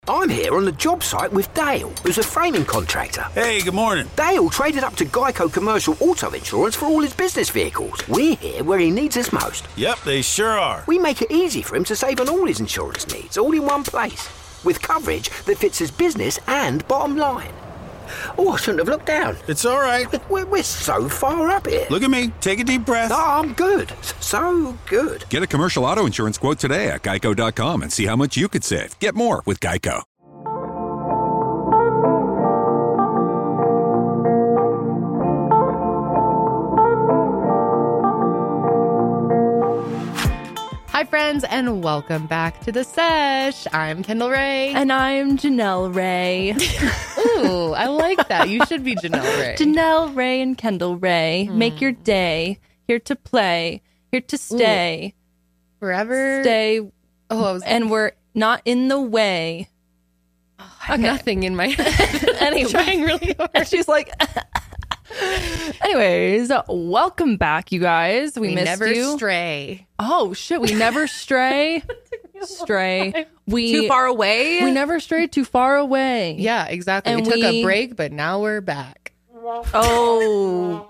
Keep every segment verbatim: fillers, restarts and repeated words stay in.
I'm here on the job site with Dale, who's a framing contractor. Hey, good morning. Dale traded up to Geico Commercial Auto Insurance for all his business vehicles. We're here where he needs us most. Yep, they sure are. We make it easy for him to save on all his insurance needs, all in one place, with coverage that fits his business and bottom line. Oh, I shouldn't have looked down. It's all right. We're, we're so far up here. Look at me. Take a deep breath. Oh, I'm good. So good. Get a commercial auto insurance quote today at geico dot com and see how much you could save. Get more with Geico. Hi, friends, and welcome back to The Sesh. I'm Kendall Ray. And I'm Janelle Ray. Ooh, I like that. You should be Janelle Ray. Janelle Ray and Kendall Ray. Mm. Make your day. Here to play. Here to stay. Ooh. Forever. Stay. Oh, I was... And we're not in the way. Oh, I have Okay. nothing in my head. Anyway. Trying really hard. And she's like... Anyways, welcome back, you guys. We, We missed never you. stray. Oh, shit. We never stray. Stray. We Too far away? We never strayed too far away. Yeah, exactly. And we took we- a break, but now we're back. Oh.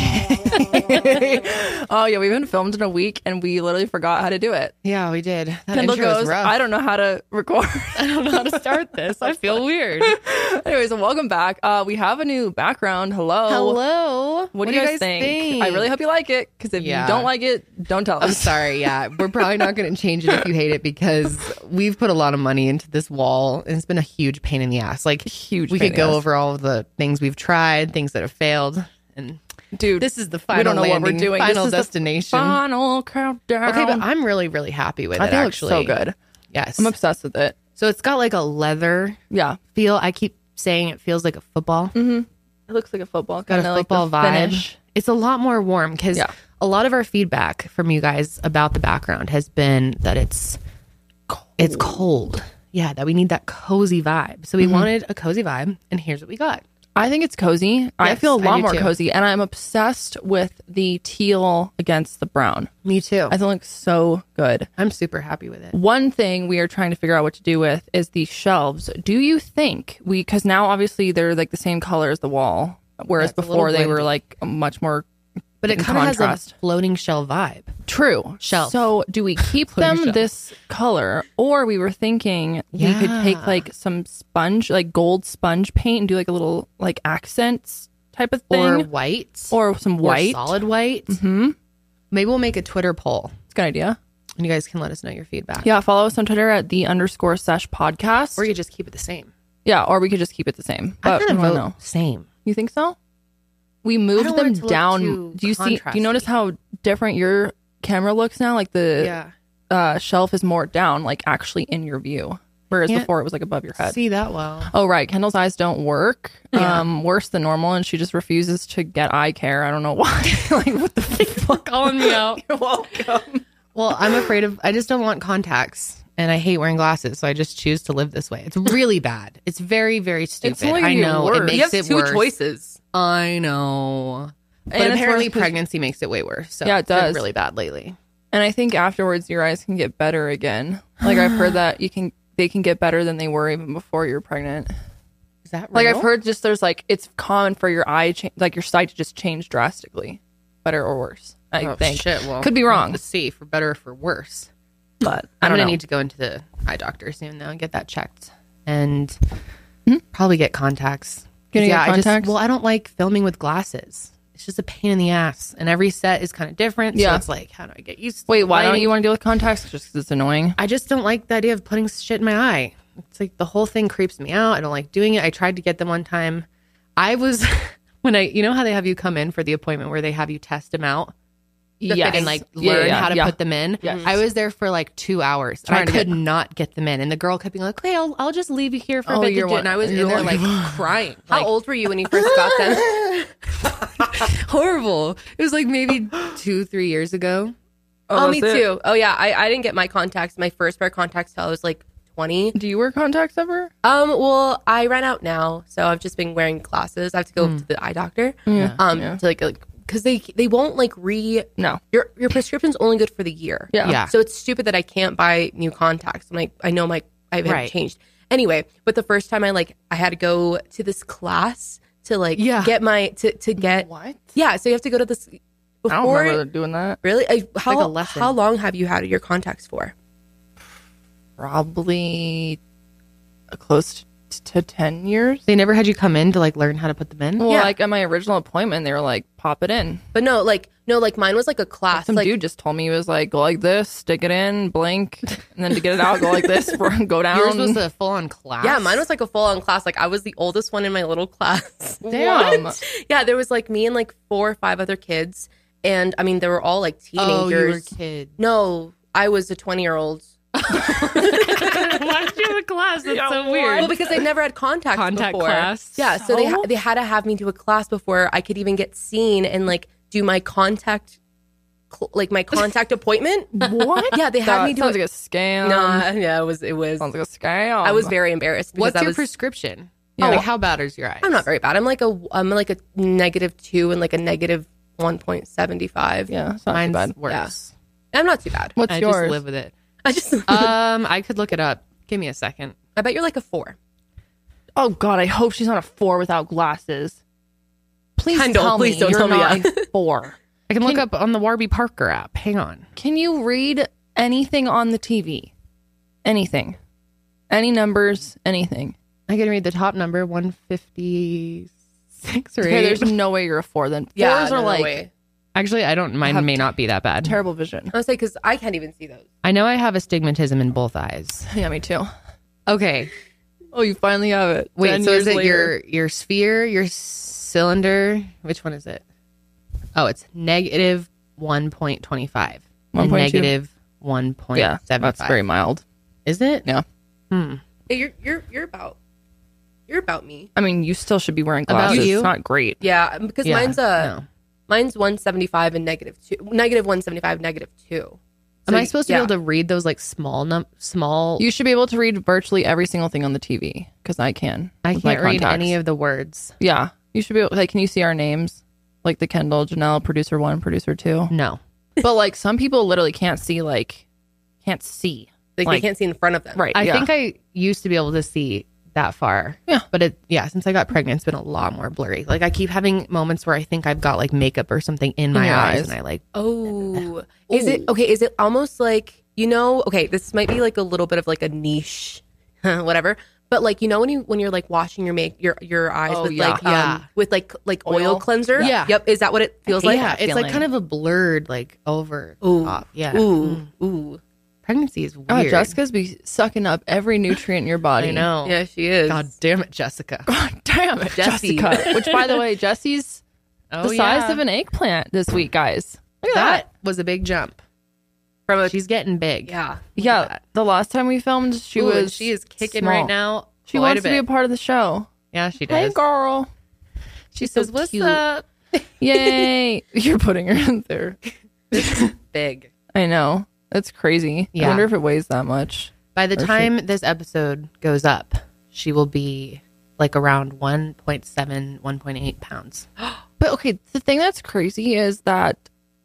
Oh, yeah. We haven't filmed in a week and we literally forgot how to do it. Yeah, we did. That Kendall intro was goes, rough. I don't know how to record. I don't know how to start this. I feel weird. Anyways, so welcome back. Uh, we have a new background. Hello. Hello. What, do you guys, think? I really hope you like it, because if Yeah. you don't like it, don't tell I'm us. sorry. Yeah, we're probably not going to change it if you hate it, because we've put a lot of money into this wall and it's been a huge pain in the ass. Like, Huge we pain could in the go ass. over all of the things we've tried, things that have failed, and Dude, this is the final we don't know landing, what we're doing. final this is destination. The final countdown. Okay, but I'm really, really happy with I it, think actually. it looks so good. Yes. I'm obsessed with it. So it's got like a leather Yeah. feel. I keep saying it feels like a football. Mm-hmm. It looks like a football. Got a Kinda like the football vibe. finish. It's a lot more warm, because Yeah. a lot of our feedback from you guys about the background has been that it's Cold. it's cold. Yeah, that we need that cozy vibe. So we Mm-hmm. wanted a cozy vibe, and here's what we got. I think it's cozy. I Yes, feel a I lot do more too. cozy, and I'm obsessed with the teal against the brown. Me too. I think it looks so good. I'm super happy with it. One thing we are trying to figure out what to do with is the shelves. Do you think we, because now obviously they're like the same color as the wall, whereas Yeah, it's a before little they were blendy. like much more But it in kind of has a contrast. floating shell vibe. True. Shelf. So do we keep Floating them shelf. this color, or we were thinking we could take Yeah. like some sponge, like gold sponge paint, and do like a little like accents type of thing, Or white. or some Or white. solid white. Mm-hmm. Maybe we'll make a Twitter poll, It's a good idea. and you guys can let us know your feedback. Yeah, follow us on Twitter at the underscore sesh podcast. Or you just keep it the same. yeah, or we could just keep it the same. I But kind of I don't vote know. same. You think so? We moved don't want them it to look down. too Do you see? Do you notice contrasty. how different your camera looks now? Like the Yeah. uh, shelf is more down, like actually in your view, whereas Can't before it was like above your head. See that well. Oh, right. Kendall's eyes don't work. Yeah. Um, worse than normal, and she just refuses to get eye care. I don't know why. Like, what the fuck? Calling me out. You're welcome. Well, I'm afraid of, I just don't want contacts, and I hate wearing glasses, so I just choose to live this way. It's really bad. It's very, very stupid. only I gonna get know worse. it makes You have it two worse. choices. I know. But And it's apparently worse 'cause- pregnancy makes it way worse. So Yeah, it it's been does. really bad lately. And I think afterwards your eyes can get better again. Like I've heard that you can, they can get better than they were even before you're pregnant. Is that real? Like I've heard just there's like it's common for your eye cha- like your sight to just change drastically, better or worse. I Oh, think. shit. Well, Could be we'll wrong. have to see, for better or for worse. But I I'm don't going to know. need to go into the eye doctor soon, though, and get that checked. And probably get contacts. Gonna yeah, get I just, contacts? well, I don't like filming with glasses. It's just a pain in the ass. And every set is kind of different. So Yeah. it's like, how do I get used to Wait, why don't lighting? you want to deal with contacts? Just because it's annoying. I just don't like the idea of putting shit in my eye. It's like the whole thing creeps me out. I don't like doing it. I tried to get them one time. I was, when I, you know how they have you come in for the appointment where they have you test them out? Yes. And like Yeah, learn yeah, how to yeah. put them in. Yes. I was there for like two hours. And I Trying to could get- not get them in. And the girl kept being like, okay, I'll, I'll just leave you here for a Oh, bit to you're do it. one- And I was in you're there one- like crying. How Like, old were you when you first got them? horrible. It was like maybe two, three years ago. Oh, was me it? too. Oh, yeah. I, I didn't get my contacts, my first pair of contacts till I was like twenty. Do you wear contacts ever? Um, well, I ran out now, so I've just been wearing glasses. I have to go to the eye doctor. Yeah. Um, Yeah. to like, like, because they they won't like re No. your your prescription's only good for the year. Yeah. Yeah. So it's stupid that I can't buy new contacts. I'm like, I know my I haven't Right. changed. Anyway, but the first time I like I had to go to this class to like Yeah. get my to to get What? yeah. So you have to go to this before. I don't remember doing that. Really? I, how like a lesson. how long have you had your contacts for? Probably close t- to ten years. They never had you come in to like learn how to put them in. Well, Yeah. like at my original appointment, they were like, pop it in. But no, like no, like mine was like a class. Some like dude just told me he was like, go like this, stick it in, blink, and then to get it out, go like this, go down. Yours was a full on class. yeah, mine was like a full on class. Like I was the oldest one in my little class. Damn. Yeah, there was like me and like four or five other kids, and I mean they were all like teenagers. Oh, you were a kid. No, I was a twenty year old. Why did you have a class? That's so weird. Well, because they never had contacts Contact before. class. Yeah, so they ha- So? they had to have me do a class before I could even get seen and like do my contact, cl- like my contact appointment. What? Yeah, they had That me do sounds it. like a scam. Nah, yeah, it was. It was. Sounds like a scam. I was very embarrassed. Because What's I your was, prescription? Yeah. Like, how bad is your eyes? I'm not very bad. I'm like a. I'm like a negative two and like a negative one point seventy five. Yeah, it's not Mine's too bad. worse. I'm not too bad. What's I yours? just live with it. I just. Um, I could look it up. Give me a second. I bet you're like a four. Oh God, I hope she's not a four without glasses. Please Kendall, tell please me don't you're tell me not that. a four. I can look up on the Warby Parker app. Hang on. Can you read anything on the T V? Anything? Any numbers? Anything? I can read the top number, one fifty-six or Okay, eight. there's no way you're a four. Then fours Yeah, are no, no like way. Actually, I don't. Mine have may not be that bad. terrible vision. I was say because I can't even see those. I know I have astigmatism in both eyes. Yeah, me too. Okay. Oh, you finally have it. Wait, ten so is years it later. your your sphere, your cylinder? Which one is it? Oh, it's negative one point two five. one point two? Negative one point Yeah, seven five. that's very mild. Is it? Yeah. Hey, you're you're you're about you're about me. I mean, you still should be wearing About glasses. you? It's not great. Yeah, because Yeah, mine's a no. mine's one seventy five and negative two, negative one seventy five, negative two. Am So, I supposed to yeah. be able to read those like small num small? You should be able to read virtually every single thing on the T V because I can. I with my can't read contacts. any of the words. Yeah, you should be able. Like, can you see our names? Like the Kendall, Janelle, producer one, producer two. No. But like some people literally can't see. Like, can't see. Like, Like- they can't see in front of them. Right. I yeah. think I used to be able to see that far. Yeah. But it yeah, since I got pregnant, it's been a lot more blurry. Like I keep having moments where I think I've got like makeup or something in my your eyes, eyes. and I like Oh, is it okay? Is it almost like you know? Okay, this might be like a little bit of like a niche, whatever. But like you know when you when you're like washing your make your your eyes Oh, with yeah. like Yeah. um with like like oil, Oil? cleanser. Yeah. Yep. Is that what it feels like? yeah, it's like feeling. kind of a blurred like over Ooh. top. Yeah. Ooh. Ooh. Pregnancy is weird. Oh, Jessica's be sucking up every nutrient in your body. I know. Yeah, she is. God damn it, Jessica. God damn it, Jessie. Jessica. Which, by the way, Jesse's Oh, the size yeah. of an eggplant this week, guys. Look at that. That was a big jump. From a She's getting big. yeah. Yeah, that. the last time we filmed, she Ooh, and was. she is kicking small. right now. She quite wants a to be a bit. part of the show. Yeah, she Hey, does. girl. She so says, "What's cute. up?" Yay. You're putting her in there. Big. I know. That's crazy. Yeah. I wonder if it weighs that much. By the Or she- time this episode goes up, she will be like around one point seven, one point eight pounds. But okay, the thing that's crazy is that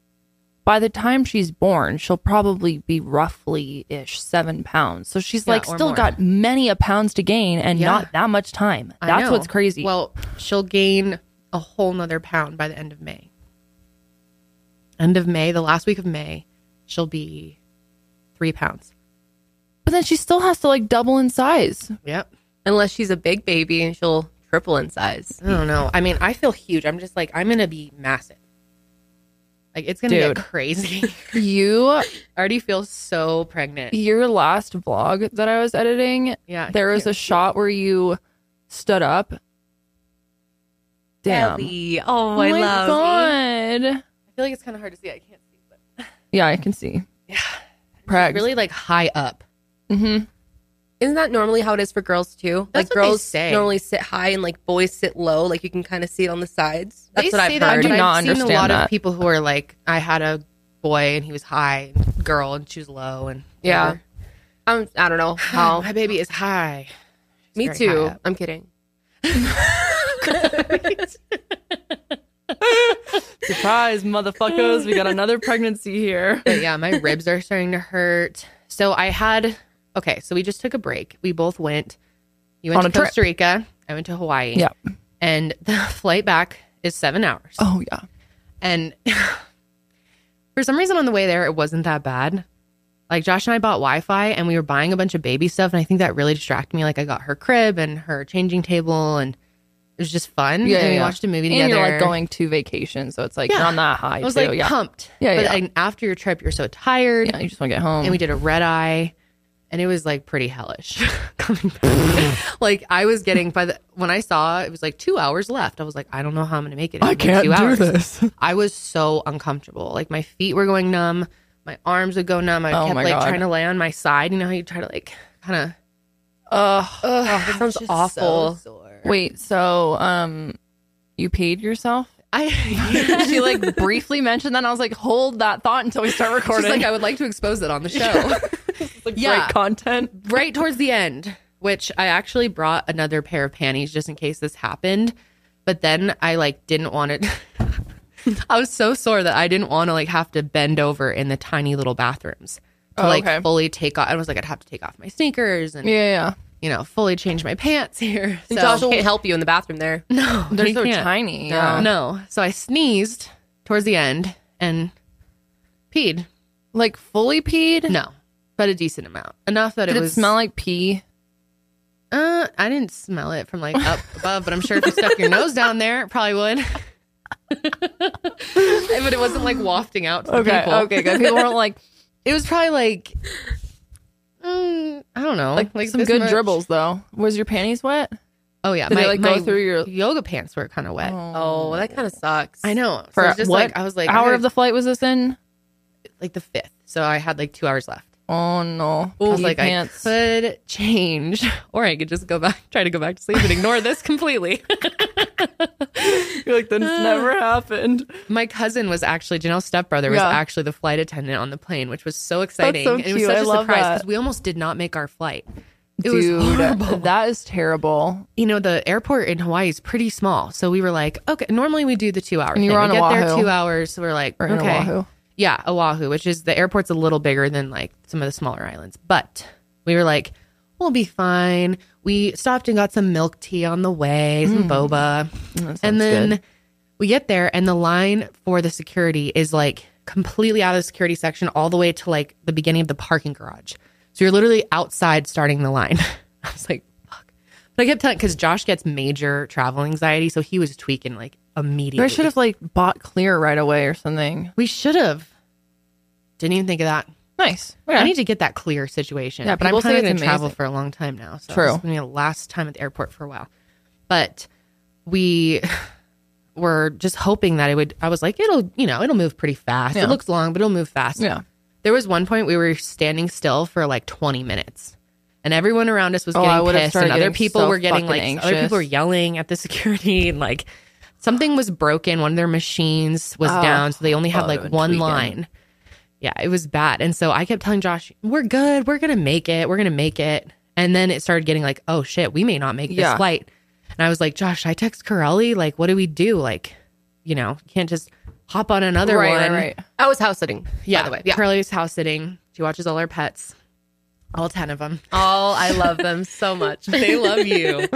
by the time she's born, she'll probably be roughly ish seven pounds. So she's Yeah, like or still more. got many a pounds to gain and Yeah. not that much time. I That's know. what's crazy. Well, she'll gain a whole nother pound by the end of May. End of May, the last week of May, she'll be three pounds. but then she still has to like double in size. Yep. Unless she's a big baby and she'll triple in size. I don't know. I mean, I feel huge. I'm just like, I'm going to be massive. Like, it's going to Dude. get crazy. You, I already feel so pregnant. your last vlog that I was editing, Yeah. there was a shot where you stood up. Damn. Ellie. Oh, Oh I my love. God. I feel like it's kind of hard to see. I can't see. But Yeah, I can see. Yeah. Prags. really like high up. Mm-hmm. Isn't that normally how it is for girls too? That's like what they girls say. normally sit high and like boys sit low. Like you can kind of see it on the sides. That's They what I've say heard. that, I do but not I've seen a understand lot that. of people who are like, I had a boy and he was high, and girl and she was low, and Yeah. whatever. I'm, I don't know how. My baby is high. She's Me very too. high up. I'm kidding. Surprise, motherfuckers. We got another pregnancy here. But yeah, my ribs are starting to hurt. So I had, okay, so we just took a break. We both went You went On to a Costa Rica. I went to Hawaii. Yeah. And the flight back is seven hours. Oh, yeah. And for some reason on the way there, it wasn't that bad. Like Josh and I bought Wi-Fi and we were buying a bunch of baby stuff. And I think that really distracted me. Like I got her crib and her changing table and it was just fun. Yeah, and we yeah. watched a movie together. And you're like going to vacation. So it's like Yeah. you're on that high I was too. like yeah. pumped. Yeah, But yeah. I, after your trip, you're so tired. Yeah, you just want to get home. And we did a red eye. And it was like pretty hellish coming back. Like I was getting by the when I saw it was like two hours left. I was like, I don't know how I'm gonna make it. in I like can't two do hours. this. I was so uncomfortable. Like my feet were going numb, my arms would go numb. I Oh kept my like God. trying to lay on my side. You know how you try to like kind of. Ugh. Oh, that sounds awful. Wait, so um, you paid yourself? I She like briefly mentioned that. And I was like, hold that thought until we start recording. She's like, I would like to expose it on the show. like, yeah. great content. Right towards the end, which I actually brought another pair of panties just in case this happened. But then I like didn't want it. I was so sore that I didn't want to like have to bend over in the tiny little bathrooms to Oh, like okay. fully take off. I was like, I'd have to take off my sneakers and, Yeah, yeah. you know, fully change my pants here. And So- Josh won't help you in the bathroom there. No, They're he so can't. tiny. Yeah. Yeah. No. So I sneezed towards the end and peed. Like fully peed? No, but a decent amount. Enough that Did it it was. smell like pee? Uh, I didn't smell it from like up above, but I'm sure if you stuck your nose down there, it probably would. But it wasn't like wafting out to the Okay, people. okay, good. People weren't like, It was probably like, mm, I don't know, like, some this good much. dribbles though. Was your panties wet? Oh yeah, Did my they, like, my go through your- yoga pants were kind of wet. Oh, that kind of sucks. I know. So For it's just what like I was like, hour I of the flight was this in? like the fifth, so I had like two hours left. Oh no. I was Pee like, pants. I could change, or I could just go back, try to go back to sleep and ignore this completely. You're like, this never happened. My cousin was actually, Janelle's stepbrother was Yeah. actually the flight attendant on the plane, which was so exciting. so And it was cute. such I a love surprise that. because we almost did not make our flight. It Dude, was horrible. that is terrible. You know, the airport in Hawaii is pretty small. So we were like, okay, normally we do the two hours. And you thing. were on we get there Oahu. two hours. So we're like, Or in okay. Oahu. Yeah, Oahu, which is the airport's a little bigger than like some of the smaller islands. But we were like, we'll be fine. We stopped and got some milk tea on the way, some boba. sounds And then good. we get there and the line for the security is like completely out of the security section all the way to like the beginning of the parking garage. So you're literally outside starting the line. I was like, fuck. But I kept telling, because Josh gets major travel anxiety. So he was tweaking like immediately. I should have like bought clear right away or something. We should have. Didn't even think of that. Nice. I need to get that clear situation. Yeah, but I'm people say planning it's to travel amazing. for a long time now. So True. It's going to be the last time at the airport for a while. But we were just hoping that it would, I was like, it'll, you know, it'll move pretty fast. Yeah. It looks long, but it'll move fast. Yeah. There was one point we were standing still for like twenty minutes. And everyove around us was Oh, I getting would've pissed. started And other getting people so were getting like, fucking other people anxious. were yelling at the security and like something was broken. One of their machines was Oh. down. So they only had Oh, like they're one tweaking. line. Yeah, it was bad. And so I kept telling Josh, we're good. We're going to make it. We're going to make it. And then it started getting like, oh shit, we may not make this Yeah. flight. And I was like, Josh, should I text Corelli? Like, what do we do? Like, you know, you can't just hop on another right, one. right, right. I was house sitting. Yeah. By the way. Yeah. Corelli's house sitting. She watches all our pets, all ten of them. Oh, I love them so much. They love you.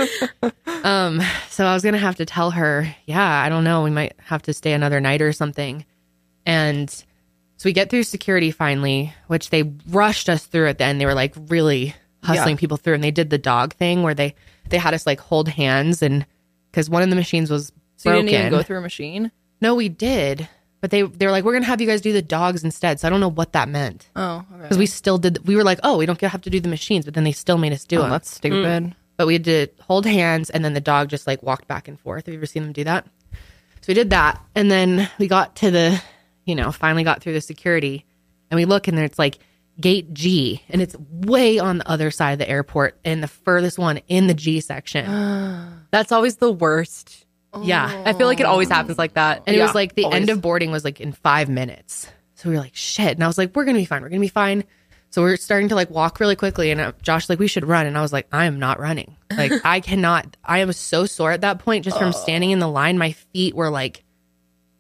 um, so I was gonna have to tell her, yeah, I don't know, we might have to stay another night or something. And so we get through security finally, which they rushed us through at the end. They were like really hustling Yeah. people through, and they did the dog thing where they they had us like hold hands, and because one of the machines was So you broken. didn't even go through a machine? No, we did, but they they were like, we're gonna have you guys do the dogs instead. So I don't know what that meant. Oh, okay. Because we still did, we were like, oh, we don't have to do the machines, but then they still made us do Oh, them. that's stupid. But we had to hold hands, and then the dog just like walked back and forth. Have you ever seen them do that? So we did that, and then we got to the, you know, finally got through the security, and we look, and there it's like gate G, and it's way on the other side of the airport, and the furthest one in the G section. That's always the worst. Yeah, I feel like it always happens like that. and it Yeah, was like the always. end of boarding was like in five minutes. So we were like, shit. And I was like, we're going to be fine. We're going to be fine. So we're starting to like walk really quickly. And uh, Josh like, we should run. And I was like, I am not running. Like, I cannot. I am so sore at that point just from standing in the line. My feet were like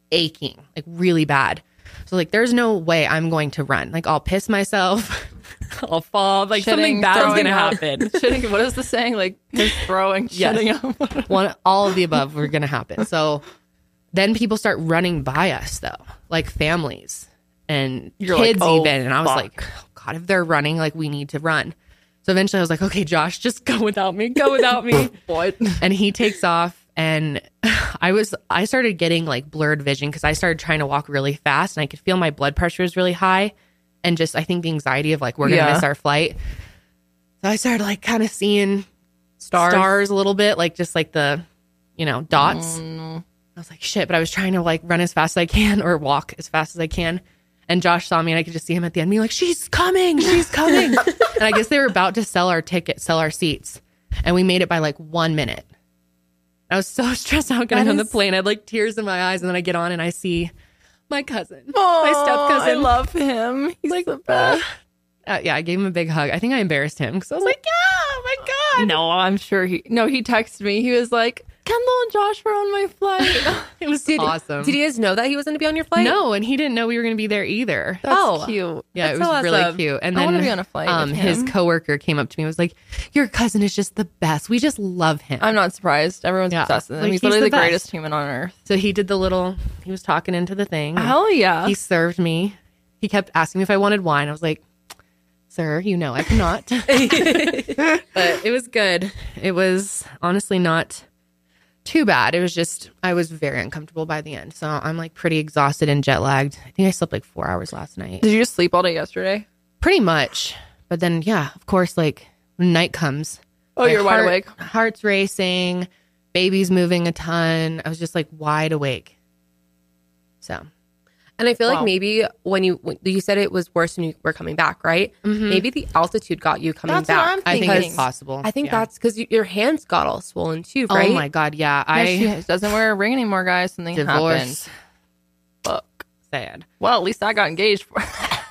aching, like really bad. So like, there's no way I'm going to run. Like, I'll piss myself. I'll fall. Like something Shitting, bad's throwing gonna up. happen. Shitting, what is the saying? Like just throwing, Yes. shitting up. One, all of the above were gonna happen. So then people start running by us though, like families and You're like, kids "Oh, even. And I was fuck." like, oh, God, if they're running, like we need to run. So eventually I was like, okay, Josh, just go without me. Go without me. What? And he takes off. And I was, I started getting like blurred vision because I started trying to walk really fast and I could feel my blood pressure was really high. And just, I think the anxiety of like, we're going to Yeah. miss our flight. So I started like kind of seeing Stars. stars a little bit, like just like the, you know, dots. Oh, no. I was like, shit, but I was trying to like run as fast as I can or walk as fast as I can. And Josh saw me and I could just see him at the end being like, she's coming, she's coming. And I guess they were about to sell our ticket, sell our seats. And we made it by like one minute. I was so stressed out getting That on the is- plane. I had like tears in my eyes. And then I get on and I see my cousin, my Aw, step cousin. I love him. He's like the best. Uh, yeah, I gave him a big hug. I think I embarrassed him because I was like, yeah, oh my God. No, I'm sure he. No, he texted me. He was like, Kendall and Josh were on my flight. It was Did, awesome. Did you guys know that he was going to be on your flight? No, and he didn't know we were going to be there either. That's Oh. cute. Yeah, That's it was so really awesome. cute. And I then wanna be on a flight um, with his him. coworker came up to me and was like, your cousin is just the best. We just love him. I'm not surprised. Everyone's Yeah. obsessed with him. Like, he's he's literally the the, best. greatest human on earth. So he did the little, he was talking into the thing. and Hell yeah. He served me. He kept asking me if I wanted wine. I was like, sir, you know I cannot. But it was good. It was honestly not too bad. It was just, I was very uncomfortable by the end. So I'm like pretty exhausted and jet lagged. I think I slept like four hours last night. Did you just sleep all day yesterday? Pretty much. But then, yeah, of course, like when night comes. Oh, my you're wide heart- awake. Heart's racing, baby's moving a ton. I was just like wide awake. So, And I feel Wow. like maybe when you when you said it was worse when you were coming back, right? Maybe the altitude got you coming That's what back. I'm I think thinking. it's possible. I think Yeah. that's because your hands got all swollen too, right? Oh my God, yeah. I, I she doesn't wear a ring anymore, guys. Something happened. divorced. Fuck. Sad. Well, at least I got engaged. For-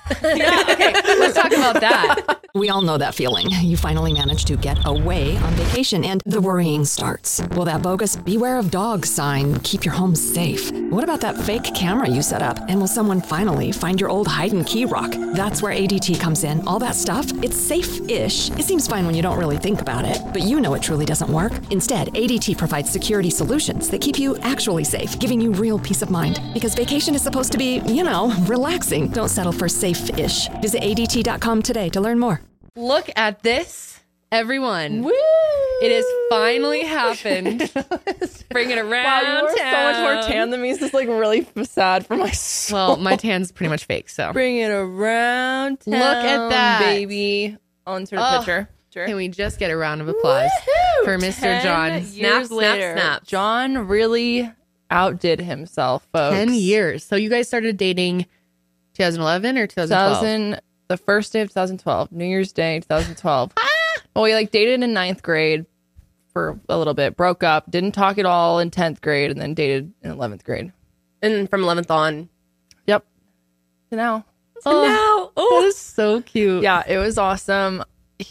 Let's talk about that. We all know that feeling. You finally manage to get away on vacation and the worrying starts. Will that bogus beware of dogs sign keep your home safe? What about that fake camera you set up? And will someone finally find your old hide and key rock? That's where A D T comes in. All that stuff, it's safe-ish. It seems fine when you don't really think about it, but you know it truly doesn't work. Instead, A D T provides security solutions that keep you actually safe, giving you real peace of mind. Because vacation is supposed to be, you know, relaxing. Don't settle for safe-ish. Visit A D T dot com today to learn more. Look at this, everyone. It has finally happened. Bring it around. Wow, you are so much more town. tan than me. It's just like really sad for my soul. Well, my tan's pretty much fake, so. Bring it around town, Look at that. baby. I'll insert a Oh, picture. Sure. Can we just get a round of applause Woohoo! for Mister Ten John? Years Snap, snap, later, snap. John really outdid himself, folks. ten years. So you guys started dating twenty eleven or twenty twelve? two thousand, the first day of twenty twelve, New Year's Day, twenty twelve. Well, we like dated in ninth grade for a little bit, broke up, didn't talk at all in tenth grade, and then dated in eleventh grade. And from eleventh on. Yep. So now, Oh, that is so cute. yeah, it was awesome.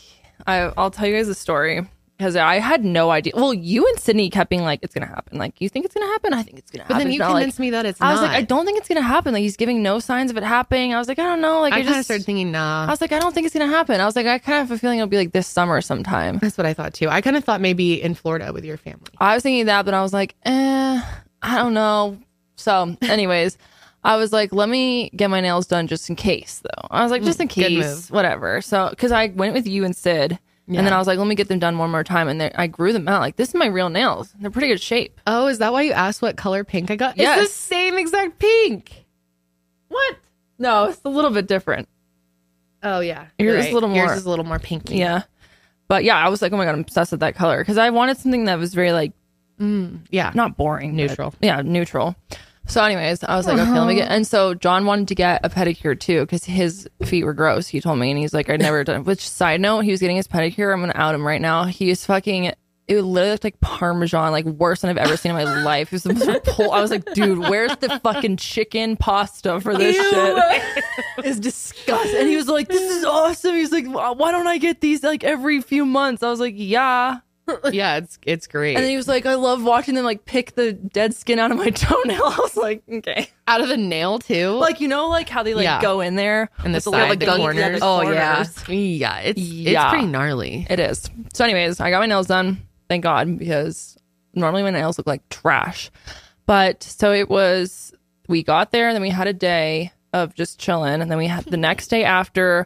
I, I'll tell you guys a story because I had no idea. Well, you and Sydney kept being like, "It's gonna happen." Like, you think it's gonna happen? I think it's gonna But happen. then you It's not like- convinced me that it's I was not. like, I don't think it's gonna happen. Like, he's giving no signs of it happening. I was like, I don't know. Like, I I, kind of just started thinking, nah. I was like, I don't think it's gonna happen. I was like, I kind of have a feeling it'll be like this summer sometime. That's what I thought too. I kind of thought maybe in Florida with your family. I was thinking that, but I was like, eh, I don't know. So, anyways, I was like, let me get my nails done just in case, though. I was like, just in Mm, good case, move. whatever. So, because I went with you and Sid, Yeah. and then I was like, let me get them done one more time, and then I grew them out. Like, this is my real nails. They're pretty good shape. Oh, is that why you asked what color pink I got? Yes. It's the same exact pink. What? No, it's a little bit different. Oh yeah, Yours you're is a little Yours more- is a little more pinky. Yeah. But yeah, I was like, oh my God, I'm obsessed with that color. Because I wanted something that was very, like, yeah. not boring. but- Neutral. yeah, neutral. So, anyways, I was like, okay, let me get. And so John wanted to get a pedicure too because his feet were gross. He told me, and he's like, I'd never done. Which side note, he was getting his pedicure. I'm gonna out him right now. He is fucking. It literally looked like Parmesan, like worse than I've ever seen in my life. It was the most repul- I was like, dude, where's the fucking chicken pasta for this shit? It's disgusting. And he was like, this is awesome. He's like, why don't I get these like every few months? I was like, yeah. Yeah, it's it's great. And then he was like, I love watching them like pick the dead skin out of my toenail. I was like, okay. Out of the nail too. Like, you know, like how they like Yeah. go in there and the with side, like, the gung- corners. yeah, the Oh yeah, corners. yeah. It's Yeah. it's pretty gnarly. It is. So anyways, I got my nails done. Thank God, because normally my nails look like trash. But so it was, we got there and then we had a day of just chilling. And then we had the next day after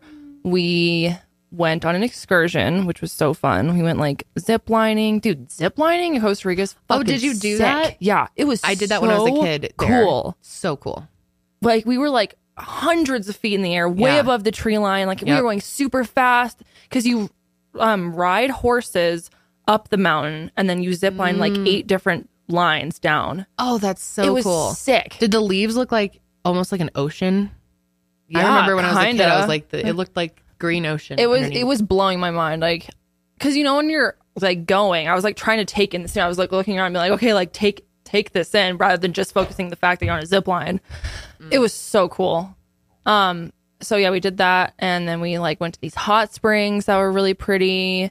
we went on an excursion, which was so fun. We went like zip lining. Dude, zip lining in Costa Rica is Oh, fucking did you do sick. that? Yeah, it was I did that when I was a so kid. there. Cool. So cool. Like we were like hundreds of feet in the air, way Yeah. above the tree line. Like we Yep. were going super fast because you um, ride horses up the mountain and then you zip line like eight different lines down. Oh, that's so it was cool. sick. Did the leaves look like almost like an ocean? I Yeah, remember when I was a kid, I kinda. was like, the, it looked like green ocean. It was underneath. it was blowing my mind, like because you know when you're like going, I was like trying to take in this. I was like looking around, and be like, okay, like take take this in rather than just focusing the fact that you're on a zip line. Mm. It was so cool. Um. So yeah, we did that, and then we like went to these hot springs that were really pretty,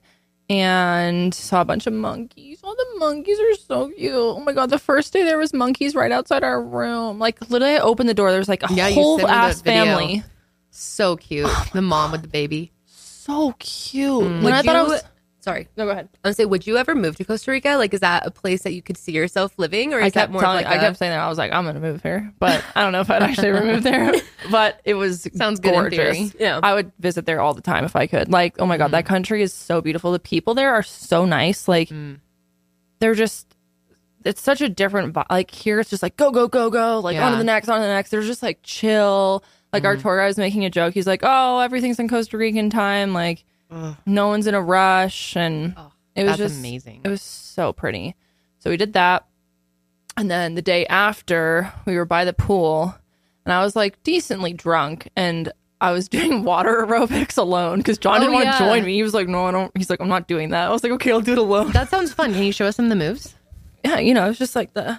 and saw a bunch of monkeys. All the monkeys are so cute. Oh my god, the first day there was monkeys right outside our room. Like literally, I opened the door. There was like a Yeah, you whole sent me ass that video. family. so cute. The mom with the baby. So cute. When Would I thought I you- was. Sorry. No, go ahead. I was say, would you ever move to Costa Rica? Like, is that a place that you could see yourself living, or is I that kept more telling, of like I a- kept saying that. I was like, I'm gonna move here, but I don't know if I'd actually ever move there. But it was Sounds good in gorgeous. theory. Yeah. I would visit there all the time if I could. Like, oh my god, that country is so beautiful. The people there are so nice. Like, they're just. It's such a different vibe. Like here, it's just like go go go go. Like Yeah. on to the next, on to the next. They're just like chill. Like our tour guide was making a joke. He's like, oh, everything's in Costa Rican time. Like no one's in a rush, and it was that's just amazing. It was so pretty. So we did that. And then the day after, we were by the pool, and I was like decently drunk, and I was doing water aerobics alone because John Oh, didn't want yeah. to join me. He was like, no, I don't. He's like, I'm not doing that. I was like, okay, I'll do it alone. That sounds fun. Can you show us some of the moves? Yeah, you know, it was just like the.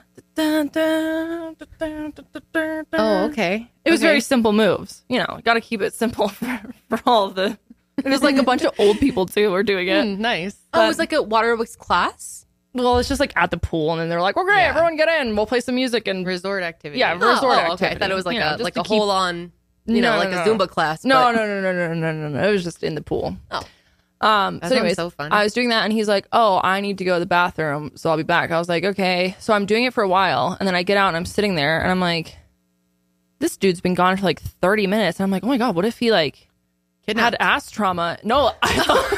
Oh, okay. It was Okay. very simple moves. You know, got to keep it simple for, for all of the. It was like a bunch of old people too were doing it. Mm, nice. Oh, it was like a water aerobics class. Well, it's just like at the pool, and then they're like, "Okay, Yeah. everyone get in. We'll play some music and Resort activity. yeah, Oh, resort oh, okay. I activity. thought it was like You know, a just like to a keep- whole on, you know, No, like no, a no. Zumba class. No, but- no, no, no, no, no, no, no. It was just in the pool. Oh. Um, That so sounds anyways, so fun. I was doing that, and he's like, "Oh, I need to go to the bathroom, so I'll be back." I was like, "Okay." So I'm doing it for a while, and then I get out, and I'm sitting there, and I'm like, "This dude's been gone for like thirty minutes." And I'm like, "Oh my god, what if he like had ass trauma?" No, I thought.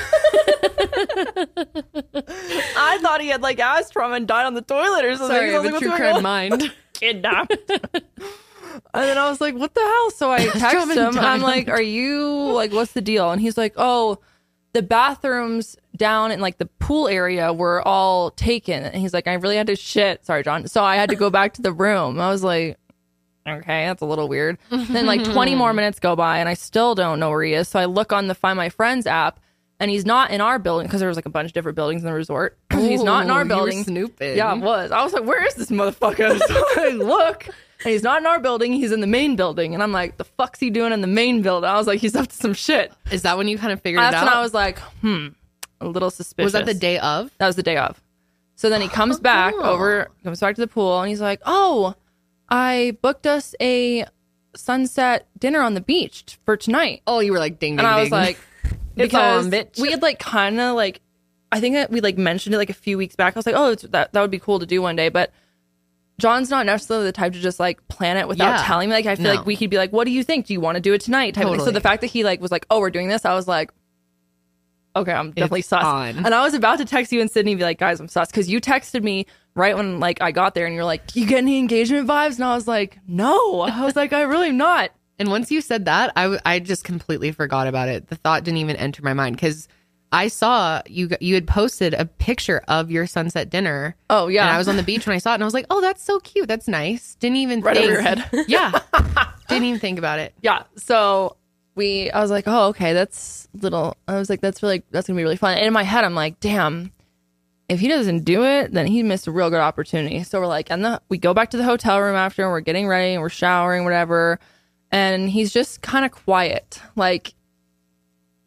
I thought he had like ass trauma and died on the toilet or something. Sorry, So I I was have like, a "What's true going crime on?" mind. Kidnapped. And then I was like, what the hell? So I text trauma and him. died I'm on like, are you like, what's the deal? And he's like, oh, the bathrooms down in like the pool area were all taken. And he's like, I really had to shit. Sorry, John. So I had to go back to the room. I was like, okay, that's a little weird. Then like twenty more minutes go by and I still don't know where he is. So I look on the Find My Friends app and he's not in our building because there was like a bunch of different buildings in the resort. He's not in Ooh, our you were building. snooping. Yeah, it was. I was like, where is this motherfucker? So I look, and he's not in our building. He's in the main building. And I'm like, the fuck's he doing in the main building? I was like, he's up to some shit. Is that when you kind of figured That's it out? when I was like, hmm, a little suspicious. Was that the day of? That was the day of. So then he comes back over, comes back to the pool, and he's like, oh, I booked us a sunset dinner on the beach for tonight. Oh, you were like ding, ding, And I was ding. like, It's because on, bitch. we had like kind of like, I think that we like mentioned it like a few weeks back. I was like, oh, it's, that that would be cool to do one day, but John's not necessarily the type to just like plan it without Yeah. telling me. Like I feel No. like we could be like, what do you think? Do you want to do it tonight? Type of thing. So Totally. the fact that he like was like, oh, we're doing this, I was like, okay, I'm definitely It's sus. on. And I was about to text you and Sydney and be like, guys, I'm sus, because you texted me right when like I got there and you're like, you get any engagement vibes? And I was like, no. I was like, I really am not. And once you said that, I, w- I just completely forgot about it. The thought didn't even enter my mind because I saw you you had posted a picture of your sunset dinner. Oh, yeah. And I was on the beach when I saw it and I was like, oh, that's so cute. That's nice. Didn't even Right think. over your head. Yeah. Didn't even think about it. Yeah. So we, I was like, oh, okay, that's little. I was like, that's really, that's gonna be really fun. And in my head, I'm like, damn, if he doesn't do it, then he missed a real good opportunity. So we're like, and the we go back to the hotel room after, and we're getting ready, and we're showering, whatever. And he's just kind of quiet, like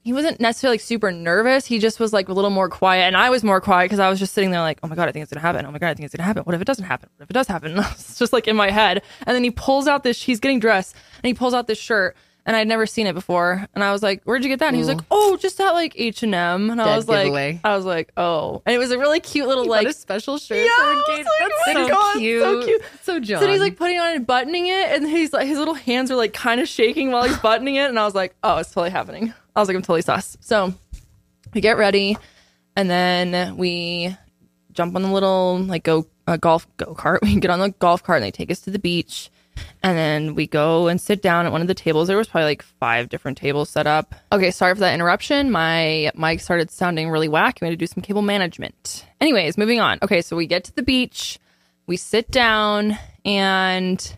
he wasn't necessarily like super nervous. He just was like a little more quiet, and I was more quiet because I was just sitting there like, oh my god, I think it's gonna happen. Oh my god, I think it's gonna happen. What if it doesn't happen? What if it does happen? It's just like in my head. And then he pulls out this. He's getting dressed, and he pulls out this shirt. And I'd never seen it before. And I was like, where'd you get that? And he was like, oh, just at like H and M. And I Dead was like, giveaway. I was like, oh. And it was a really cute little You like got a special shirt Yeah, for I was engagement. like, That's oh my so God, cute. so cute. So John. So he's like putting on and buttoning it. And he's like, his little hands are like kind of shaking while he's buttoning it. And I was like, oh, it's totally happening. I was like, I'm totally sus. So we get ready. And then we jump on the little like go uh, golf go kart. We get on the golf cart and they take us to the beach. And then we go and sit down at one of the tables. There was probably like five different tables set up. Okay, sorry for that interruption. My mic started sounding really whack. We had to do some cable management. Anyways, moving on. Okay, so we get to the beach. We sit down and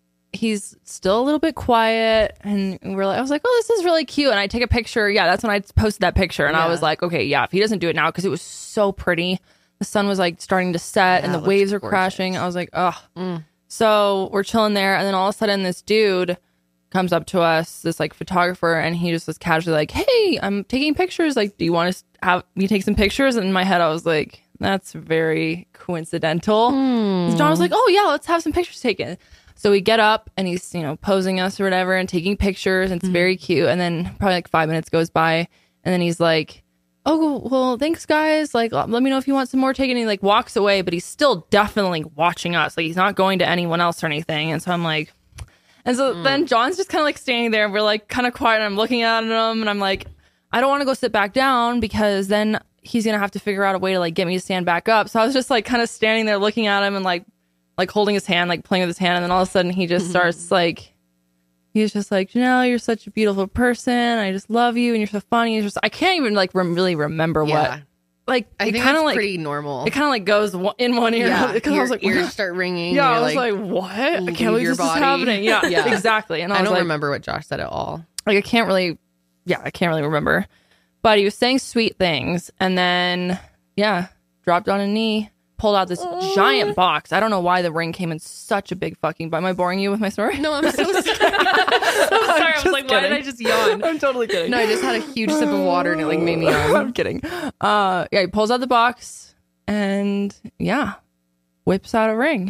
he's still a little bit quiet. And we're like, I was like, oh, this is really cute. And I take a picture. Yeah, that's when I posted that picture. And Yeah. I was like, okay, yeah, if he doesn't do it now, because it was so pretty. The sun was like starting to set and Yeah, the it waves looks are gorgeous. crashing. I was like, oh. So we're chilling there, and then all of a sudden, this dude comes up to us, this like photographer, and he just was casually like, "Hey, I'm taking pictures. Like, do you want to have me take some pictures?" And in my head, I was like, "That's very coincidental." Hmm. So John was like, "Oh yeah, let's have some pictures taken." So we get up, and he's you know posing us or whatever, and taking pictures. And it's very cute. And then probably like five minutes goes by, and then he's like, oh, well, thanks, guys. Like, let me know if you want some more taken. And he like walks away, but he's still definitely watching us. Like, he's not going to anyone else or anything. And so I'm like, and so then John's just kind of like standing there and we're like kind of quiet. And I'm looking at him and I'm like, I don't want to go sit back down because then he's going to have to figure out a way to like get me to stand back up. So I was just like kind of standing there looking at him and like, like holding his hand, like playing with his hand. And then all of a sudden he just starts like, he's just like, Janelle, you're such a beautiful person. I just love you, and you're so funny. You're just, I can't even like rem- really remember Yeah. what. Like I it think kind of it's like pretty normal. it kind of like goes one- in one ear. yeah, Because I was like, ears what? start ringing. yeah, I you're was like, what? I leave can't believe your this body. is happening. Yeah, Yeah. exactly. And I, I was don't like, remember what Josh said at all. like I can't really, yeah, I can't really remember. But he was saying sweet things, and then yeah, dropped on a knee, pulled out this giant box. I don't know why the ring came in such a big fucking box. Am I boring you with my story? No, I'm so sorry. I'm sorry. I was like, why did kidding. I just yawn? I'm totally kidding. No, I just had a huge sip of water and it like made me yawn. I'm kidding. Uh, yeah, he pulls out the box and yeah, whips out a ring.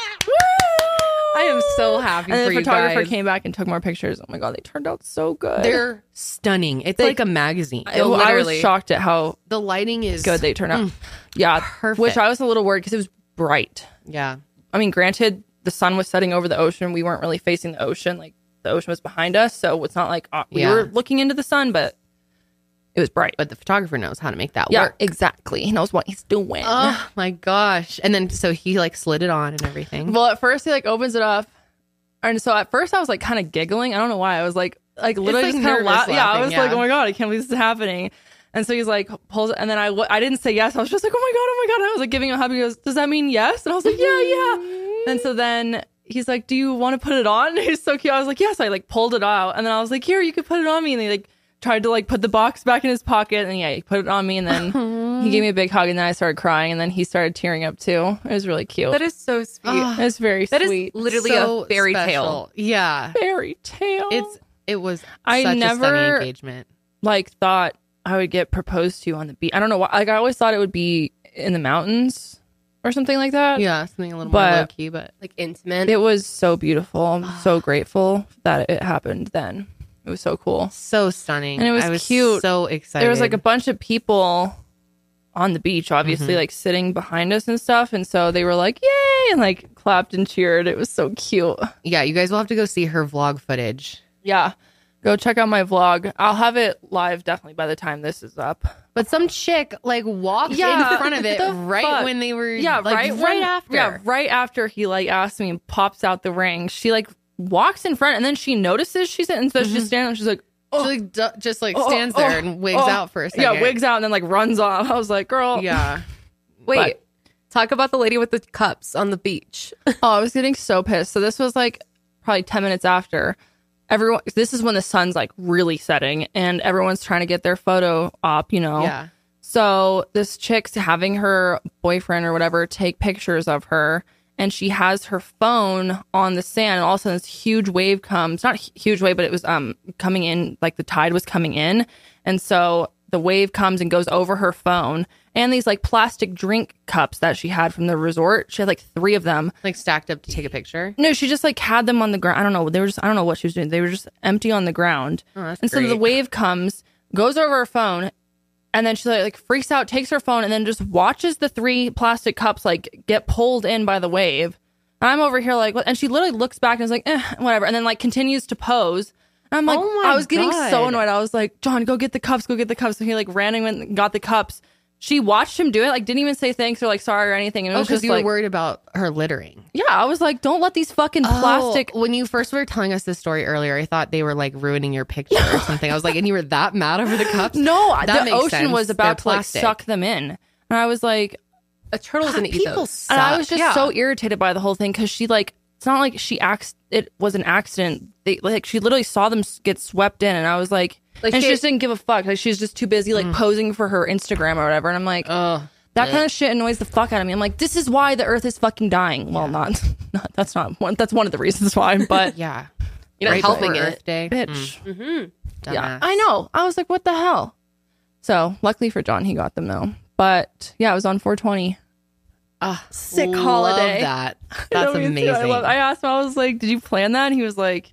I am so happy And for the you photographer guys. came back and took more pictures. Oh my god, they turned out so good. They're stunning. It's They- like a magazine. I, I was Literally. shocked at how The lighting is good they turned out. yeah, perfect. Which I was a little worried because it was bright. Yeah. I mean, granted, the sun was setting over the ocean. We weren't really facing the ocean. Like the ocean was behind us, so it's not like uh, we Yeah. were looking into the sun, but it was bright. But the photographer knows how to make that yeah, work. exactly. He knows what he's doing. Oh my gosh. And then so he like slid it on and everything. Well, at first he like opens it up, and so at first I was like kind of giggling. I don't know why. I was like, like literally like just kind of nervous laughing. Yeah, I laughing, was like, yeah. oh my god, I can't believe this is happening. And so he's like pulls, and then I w- I didn't say yes. I was just like, oh my god, oh my god. And I was like giving him a hug. He goes, does that mean yes? And I was like, yeah, yeah. And so then he's like, do you want to put it on? He's so cute. I was like, yes. I like pulled it out, and then I was like, here, you could put it on me. And he like tried to like put the box back in his pocket, and yeah, he put it on me, and then he gave me a big hug, and then I started crying, and then he started tearing up too. It was really cute. That is so sweet. It was very That is sweet. literally So a fairy special. tale. Yeah. Fairy tale. It's it was I such a never- stunning engagement. like thought I would get proposed to on the beach. I don't know why. Like I always thought it would be in the mountains or something like that. Yeah, something a little But- more low key, but Like intimate. It was so beautiful. I'm so grateful that it happened then. It was so cool. so stunning. And it was I was cute. so excited. There was like a bunch of people on the beach, obviously, like sitting behind us and stuff. And so they were like, yay, and like clapped and cheered. It was so cute. Yeah, you guys will have to go see her vlog footage. Yeah. Go check out my vlog. I'll have it live definitely by the time this is up. But some chick like walked Yeah, in front of it the right fuck? when they were Yeah, like, right, right when- after. Yeah, right after he like asked me and pops out the ring. She like walks in front and then she notices she's in, and so she's just standing there. She's like, She like du- just like oh, stands oh, there and wigs oh. out for a second. Yeah, wigs out and then like runs off. I was like, girl. Yeah. Wait, talk about the lady with the cups on the beach. Oh, I was getting so pissed. So this was like probably ten minutes after. Everyone, this is when the sun's like really setting and everyone's trying to get their photo op, you know? Yeah. So this chick's having her boyfriend or whatever take pictures of her, and she has her phone on the sand, and all of a sudden this huge wave comes. Not hu- huge wave, but it was um coming in, like the tide was coming in, And so the wave comes and goes over her phone and these like plastic drink cups that she had from the resort. She had like three of them. Like stacked up to take a picture. No, she just like had them on the ground. I don't know. They were just, I don't know what she was doing. They were just empty on the ground. Oh, that's and so great. the wave comes, goes over her phone, and then she like, like freaks out, takes her phone, and then just watches the three plastic cups like get pulled in by the wave. And I'm over here like, what? And she literally looks back and is like, eh, whatever. And then like continues to pose. And I'm like, Oh my I was getting God. so annoyed. I was like, John, go get the cups, go get the cups. So he like ran and went and got the cups. She watched him do it, like didn't even say thanks or like sorry or anything. And it Oh, was because just you like, were worried about her littering. yeah, I was like, don't let these fucking plastic. Oh, when you first were telling us this story earlier, I thought they were like ruining your picture or something. I was like, and you were that mad over the cups? No, That the makes ocean sense. was They're about to like plastic. suck them in. And I was like, A turtle's gonna eat People those. suck. and I was just Yeah. so irritated by the whole thing because she like, it's not like she acts. It was an accident. They like she literally saw them s- get swept in, and I was like, Like, and she- she just didn't give a fuck. Like she's just too busy like posing for her Instagram or whatever. And I'm like, Oh, that kind of shit annoys the fuck out of me. I'm like, this is why the Earth is fucking dying. Well, not, not that's not one. That's one of the reasons why. But yeah. You're not Right helping before it. Earth Day. bitch, Dumbass. yeah, I know. I was like, what the hell? So luckily for John, he got them though. But yeah, it was on four twenty. Ah, Sick love holiday. that. I That's know, me too. amazing. I, love, I asked him, I was like, did you plan that? And he was like,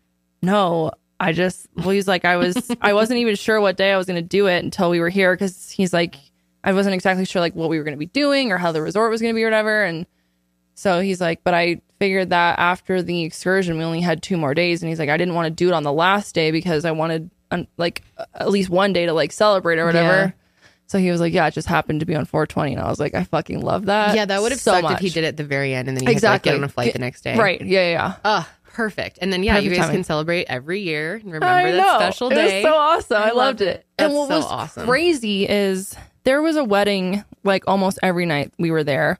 no, I just, well, he's like, I was, I wasn't even sure what day I was going to do it until we were here. Cause he's like, I wasn't exactly sure like what we were going to be doing or how the resort was going to be or whatever. And so he's like, but I figured that after the excursion, we only had two more days. And he's like, I didn't want to do it on the last day because I wanted um, like at least one day to like celebrate or whatever. Yeah. So he was like, yeah, it just happened to be on four twenty. And I was like, I fucking love that. Yeah, that would have so sucked much. if he did it at the very end and then you Exactly. had to like, get on a flight Get- the next day. Right. Yeah, yeah, yeah. Oh, perfect. And then, yeah, Perfect you guys timing. can celebrate every year and remember I that know. special It was day. so awesome. I, I loved loved it. it. And That's what so was awesome. crazy is there was a wedding like almost every night we were there.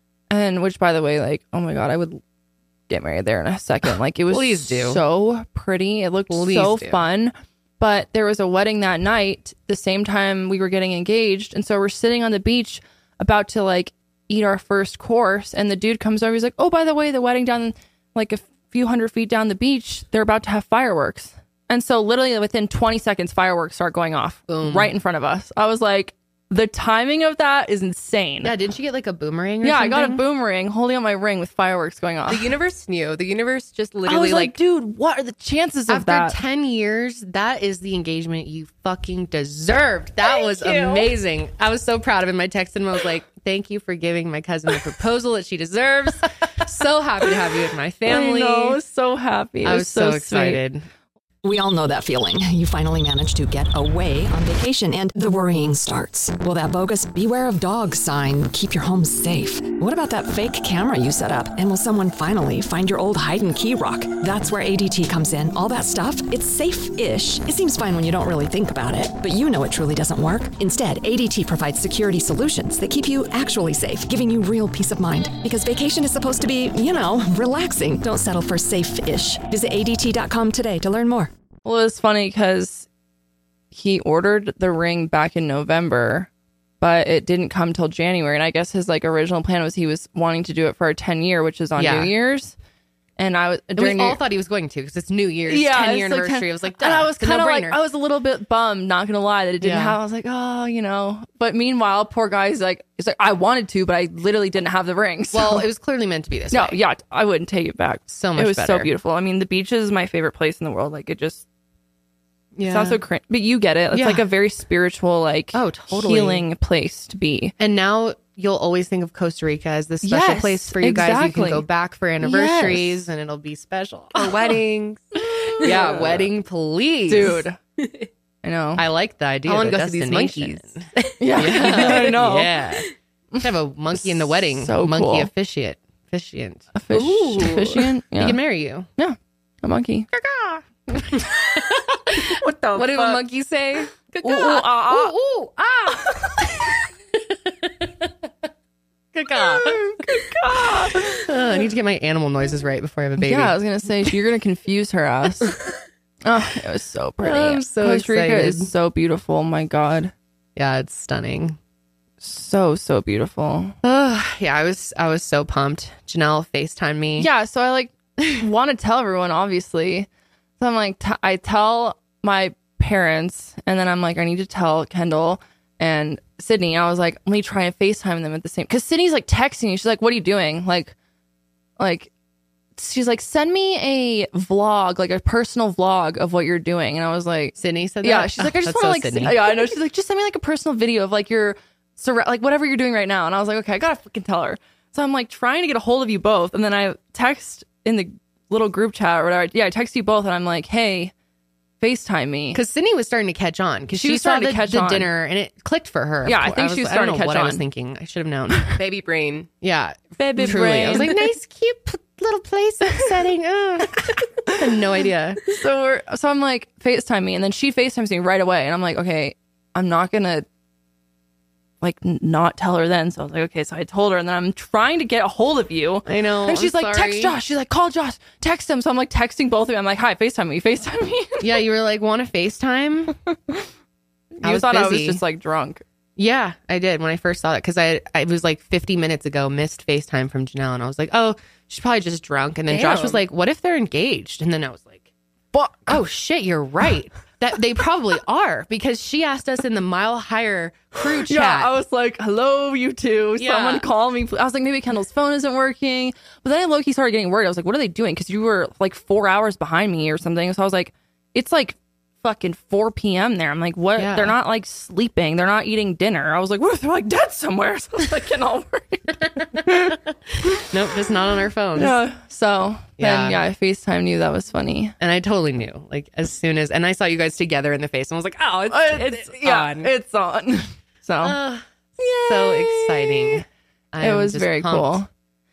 And which, by the way, like, oh my God, I would get married there in a second. Like, it was Please do. so pretty. It looked Please so do. fun. But there was a wedding that night, the same time we were getting engaged. And so we're sitting on the beach about to like eat our first course. And the dude comes over. He's like, oh, by the way, the wedding down like a few hundred feet down the beach, they're about to have fireworks. And so literally within twenty seconds, fireworks start going off right in front of us. I was like, the timing of that is insane. Yeah, didn't you get like a boomerang or Yeah, I something? got a boomerang holding on my ring with fireworks going off. The universe knew. The universe just I literally was like, like, dude, what are the chances of After that? ten years, that is the engagement you fucking deserved. That Thank was you. amazing. I was so proud of him. I texted him. I was like, thank you for giving my cousin the proposal that she deserves. So happy to have you in my family. I know, I was so happy. It I was so, sweet. excited. We all know that feeling. You finally manage to get away on vacation and the worrying starts. Will that bogus beware of dogs sign keep your home safe? What about that fake camera you set up? And will someone finally find your old hide and key rock? That's where A D T comes in. All that stuff, it's safe-ish. It seems fine when you don't really think about it, but you know it truly doesn't work. Instead, A D T provides security solutions that keep you actually safe, giving you real peace of mind. Because vacation is supposed to be, you know, relaxing. Don't settle for safe-ish. Visit A D T dot com today to learn more. Well, it was funny because he ordered the ring back in November, but it didn't come till January. And I guess his like original plan was he was wanting to do it for a ten year, which is on Yeah. New Year's. And I was And we during all New- thought he was going to because it's New Year's, yeah, ten year it's like anniversary. ten I was like, and I was kind kind of like, I was a little bit bummed, not gonna lie, that it didn't Yeah. have. I was like, oh, you know. But meanwhile, poor guy's like, it's like I wanted to, but I literally didn't have the ring. So. Well, it was clearly meant to be this no, way. yeah, I wouldn't take it back. So much It was better. so beautiful. I mean, the beach is my favorite place in the world. Like it just. Yeah. Sounds so cringe, but you get it. It's Yeah. like a very spiritual, like Oh, totally. healing place to be. And now you'll always think of Costa Rica as this special Yes, place for you guys. You exactly. can go back for anniversaries Yes. and it'll be special. for weddings. Yeah, wedding, please. Dude. I know. I like the idea. I of wanna a go see these destination. monkeys. yeah, I know. Yeah. Should have a monkey in the wedding. So monkey cool. officiant. Officiant. A fish, Ooh. officiant. He Yeah. can marry you. yeah, a monkey. What the What did a fuck? monkey say? Ooh, ooh, ah, ah. Ooh, ooh, ah. Caca. Uh, I need to get my animal noises right before I have a baby. Yeah, I was gonna say you're gonna confuse her ass. Oh, it was so pretty. I'm so Costa Rica excited. is so beautiful. Oh my God, Yeah, it's stunning. so so beautiful. Uh, yeah, I was I was so pumped. Janelle FaceTimed me. Yeah, so I like want to tell everyone, obviously. So I'm like, t- I tell my parents, and then I'm like, I need to tell Kendall and Sydney. I was like, let me try and FaceTime them at the same, because Sydney's like texting me. She's like, what are you doing? Like, like, she's like, send me a vlog, like a personal vlog of what you're doing. And I was like, Sydney said that? yeah, she's like, I just That's want to so like, Sydney. s- yeah, I know. She's like, just send me like a personal video of like your, sur- like whatever you're doing right now. And I was like, okay, I gotta fucking tell her. So I'm like trying to get a hold of you both. And then I text in the little group chat or whatever. Yeah, I text you both and I'm like, hey, FaceTime me. Because Sydney was starting to catch on because She she, was saw starting the, to catch the on. dinner and it clicked for her. Yeah, I Of think course. she was I don't starting to know catch what I was on. thinking. I should have known. Baby brain. Yeah, Baby truly. brain. I was like, nice, cute p- little place setting. Oh. I had no idea. So we're so I'm like, FaceTime me, and then she FaceTimes me right away, and I'm like, okay, I'm not gonna like n- not tell her then. So I was like, okay, so I told her, and then I'm trying to get a hold of you. I know. And she's I'm like, sorry. text Josh. She's like, call Josh, text him. So I'm like texting both of you. I'm like, hi, FaceTime me, FaceTime me. Yeah, you were like, want to FaceTime? I You was thought I was busy. just like drunk. Yeah, I did when I first saw it because I, I it was like fifty minutes ago, missed FaceTime from Janelle, and I was like, oh, she's probably just drunk. And then Josh was Damn. like, what if they're engaged? And then I was like, Fuck. oh shit, you're right. That they probably are because she asked us in the Mile Higher crew chat. Yeah, I was like, hello, you two. Yeah. Someone call me. I was like, maybe Kendall's phone isn't working. But then I low-key started getting worried. I was like, what are they doing? Because you were like four hours behind me or something. So I was like, it's like fucking four p.m. there. I'm like, what? Yeah. They're not like sleeping. They're not eating dinner. I was like, what if they're like dead somewhere? So I was like, getting all worried. Nope, just not on our phones. Yeah. So Yeah. then, yeah, I FaceTimed you. That was funny. And I totally knew, like as soon as, and I saw you guys together in the face, and I was like, oh, it's it's, Uh, yeah, on. it's on. So Uh, so exciting. I it am was just very pumped. cool.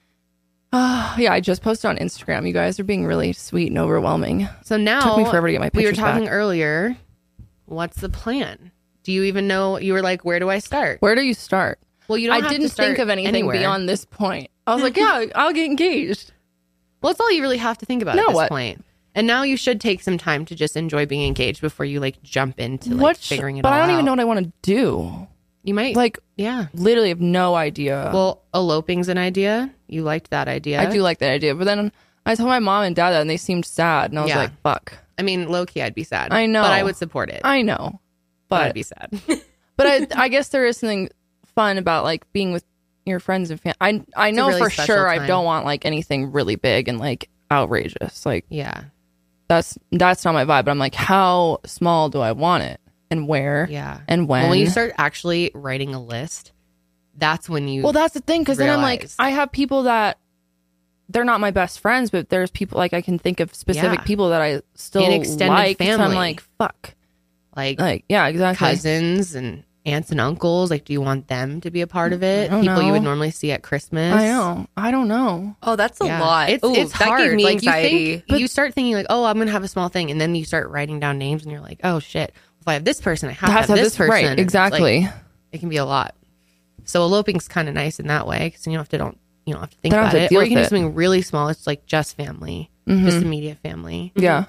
Uh, yeah, I just posted on Instagram. You guys are being really sweet and overwhelming. So now Took me forever to get my we were pictures talking back. earlier. What's the plan? Do you even know? You were like, where do I start? Where do you start? Well, you don't I have to didn't start think of anything anywhere. beyond this point. I was like, yeah, I'll get engaged. Well, it's all you really have to think about Now at this what? point. And now you should take some time to just enjoy being engaged before you like jump into like what? sh- figuring it but all I don't even out. know what I want to do. You might Like, yeah. literally have no idea. Well, eloping's an idea. You liked that idea. I do like that idea. But then I told my mom and dad that, and they seemed sad. And I was Yeah. like, fuck. I mean, low key, I'd be sad. I know. but I would support it. I know. but I'd But, be sad. but I, I guess there is something fun about like being with your friends and family. I, I know really for special sure I time. don't want like anything really big and like outrageous. Like, yeah, that's that's not my vibe. But I'm like, how small do I want it, and where, yeah. and when? Well, when you start actually writing a list, that's when you. Well, that's the thing, because then I'm like, realize. I have people that they're not my best friends, but there's people like I can think of specific Yeah. people that I still In extended like. So I'm family. like, fuck, like like yeah, exactly. cousins and aunts and uncles. Like, do you want them to be a part of it? I don't People you would know. normally see at Christmas. I know, I don't know. Oh, that's a Yeah. lot. It's Ooh, it's that hard. gave me like anxiety. you think, you start thinking like, oh, I'm gonna have a small thing, and then you start writing down names, and you're like, oh shit, if I have this person, I have, I have to have this, person. right? It's Exactly. like, it can be a lot. So eloping's kind of nice in that way because you don't have to don't you don't have to think Don't have about to it, deal or you can with do it. something really small. It's like just family, just immediate family, Yeah,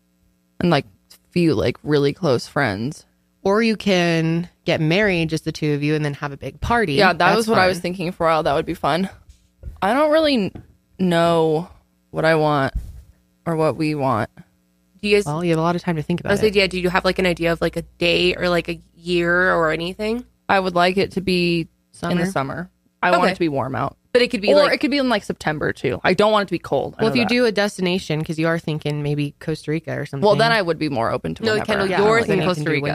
and like few like really close friends. or you can get married, just the two of you, and then have a big party. Yeah, that That's was what I was fun. thinking for a while. That would be fun. I don't really n- know what I want or what we want. Do you guys? Well, you have a lot of time to think I about was it. like, yeah. Do you have like an idea of like a date or like a year or anything? I would like it to be in Summer? the summer. I want Okay. it to be warm out. But it could be Or like it could be in like September too. I don't want it to be cold. I Well, if know you that. do a destination, because you are thinking maybe Costa Rica or something. well, then I would be more open to No, whatever. Kendall, Yeah, yours then in you can Costa do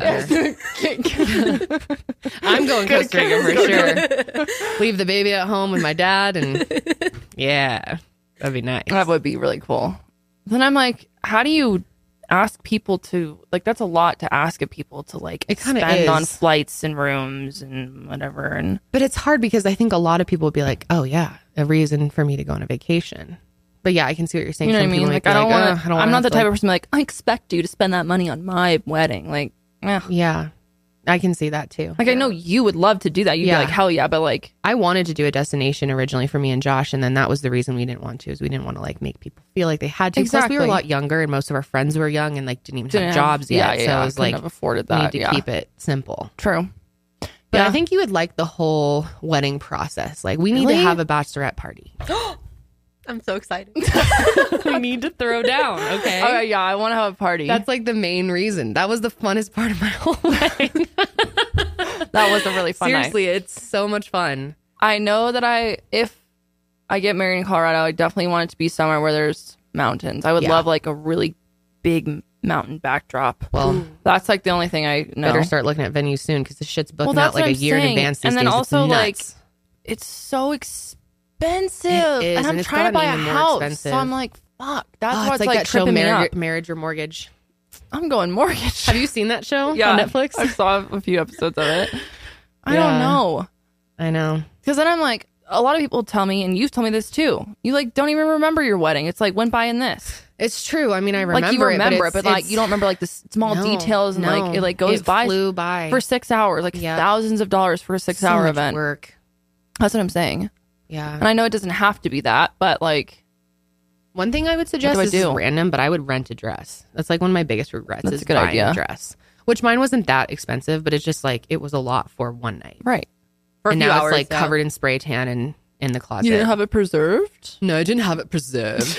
Rica. winter. I'm going Costa Rica for sure. Leave the baby at home with my dad, and yeah, that'd be nice. That would be really cool. Then I'm like, how do you ask people to like? That's a lot to ask of people to like It kinda spend on is. flights and rooms and whatever. And But it's hard because I think a lot of people would be like, "Oh yeah, a reason for me to go on a vacation." But yeah, I can see what you're saying. you know what I Some mean? people Like might I be don't "Oh, want. I don't I'm not wanna the have to, type like-" of person like I expect you to spend that money on my wedding. Like, eh. Yeah, I can see that too. like I know you would love to do that. You'd Yeah. be like, hell yeah, but like, I wanted to do a destination originally for me and Josh, and then that was the reason we didn't want to, is we didn't want to like make people feel like they had to. Plus, we Exactly. were a lot younger, and most of our friends were young and like didn't even didn't have have- jobs yet. Yeah, yeah, so yeah, it was couldn't like have afforded we that. need to yeah. keep it simple. True. But Yeah. I think you would like the whole wedding process. Like we need Really? to have a bachelorette party. I'm so excited. We need to throw down, okay? Oh yeah, I want to have a party. That's like the main reason. That was the funnest part of my whole wedding. That was a really fun night. Seriously, it's so much fun. I know that I, if I get married in Colorado, I definitely want it to be somewhere where there's mountains. I would Yeah. love like a really big mountain backdrop. Well, That's like the only thing I know. better start looking at venues soon because the shit's booking Well, that's out like what a I'm year in saying. advance these And then days. also, It's like, nuts. It's so expensive. It is, and I'm and it's trying to buy a gotten even more house. expensive. So I'm like, fuck. That's Oh, what's it's like, like, that show, tripping me marriage, up. marriage or Mortgage. I'm going mortgage. Have you seen that show yeah, on Netflix? I saw a few episodes of it. I Yeah. don't know. I know. Because then I'm like, a lot of people tell me, and you've told me this too. You like don't even remember your wedding. It's like went by in this. It's true. I mean, I remember Like you remember it, it, but, like it's- you don't remember like the s- small No, details and no. like it like goes It by flew by. for six hours, like Yeah. thousands of dollars for a six So hour much event. work. That's what I'm saying. Yeah. And I know it doesn't have to be that, but like One thing I would suggest do I is this is do? random, but I would rent a dress. That's like one of my biggest regrets That's is a good buying idea. a dress. Which mine wasn't that expensive, but it's just like it was a lot for one night. right. For a and few now hours, it's like yeah. covered in spray tan and in the closet. You didn't have it preserved, no, I didn't have it preserved.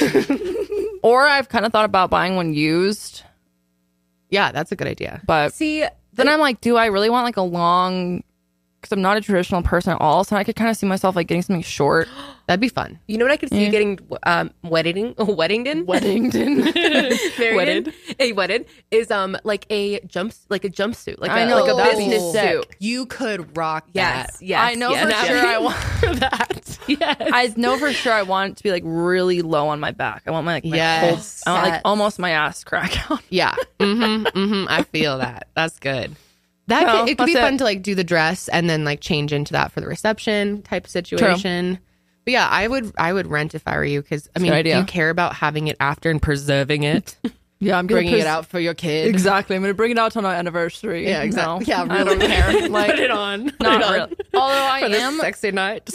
or I've kind of thought about buying one used, Yeah, that's a good idea. but See, then I'm like, do I really want like a long? Because I'm not a traditional person at all, so I could kind of see myself like getting something short. That'd be fun. you know what I could see Yeah. you getting um, wedding, Weddington, Weddington. Wedded, a wedded is um like a jump, like a jumpsuit, like I a know, like a that'd business be sick. suit. You could rock Yes, yes, I know yes, for yes. sure I want. that. Yes. I know for sure I want it to be like really low on my back. I want my like my Yes. whole, I want like Yes. almost my ass crack out. Yeah. Mm-hmm. Mm-hmm. I feel that. That's good. That No, could, it could be that's fun it. to like do the dress and then like change into that for the reception type of situation. But yeah, I would I would rent if I were you because I mean, good do idea. you care about having it after and preserving it, Yeah, I'm bringing it out for your kid? Exactly. I'm gonna bring it out on our anniversary. Yeah, exactly. No, Yeah, I really don't care. Like, Put it on. Put not it on. really. Although I For the am. sexy night.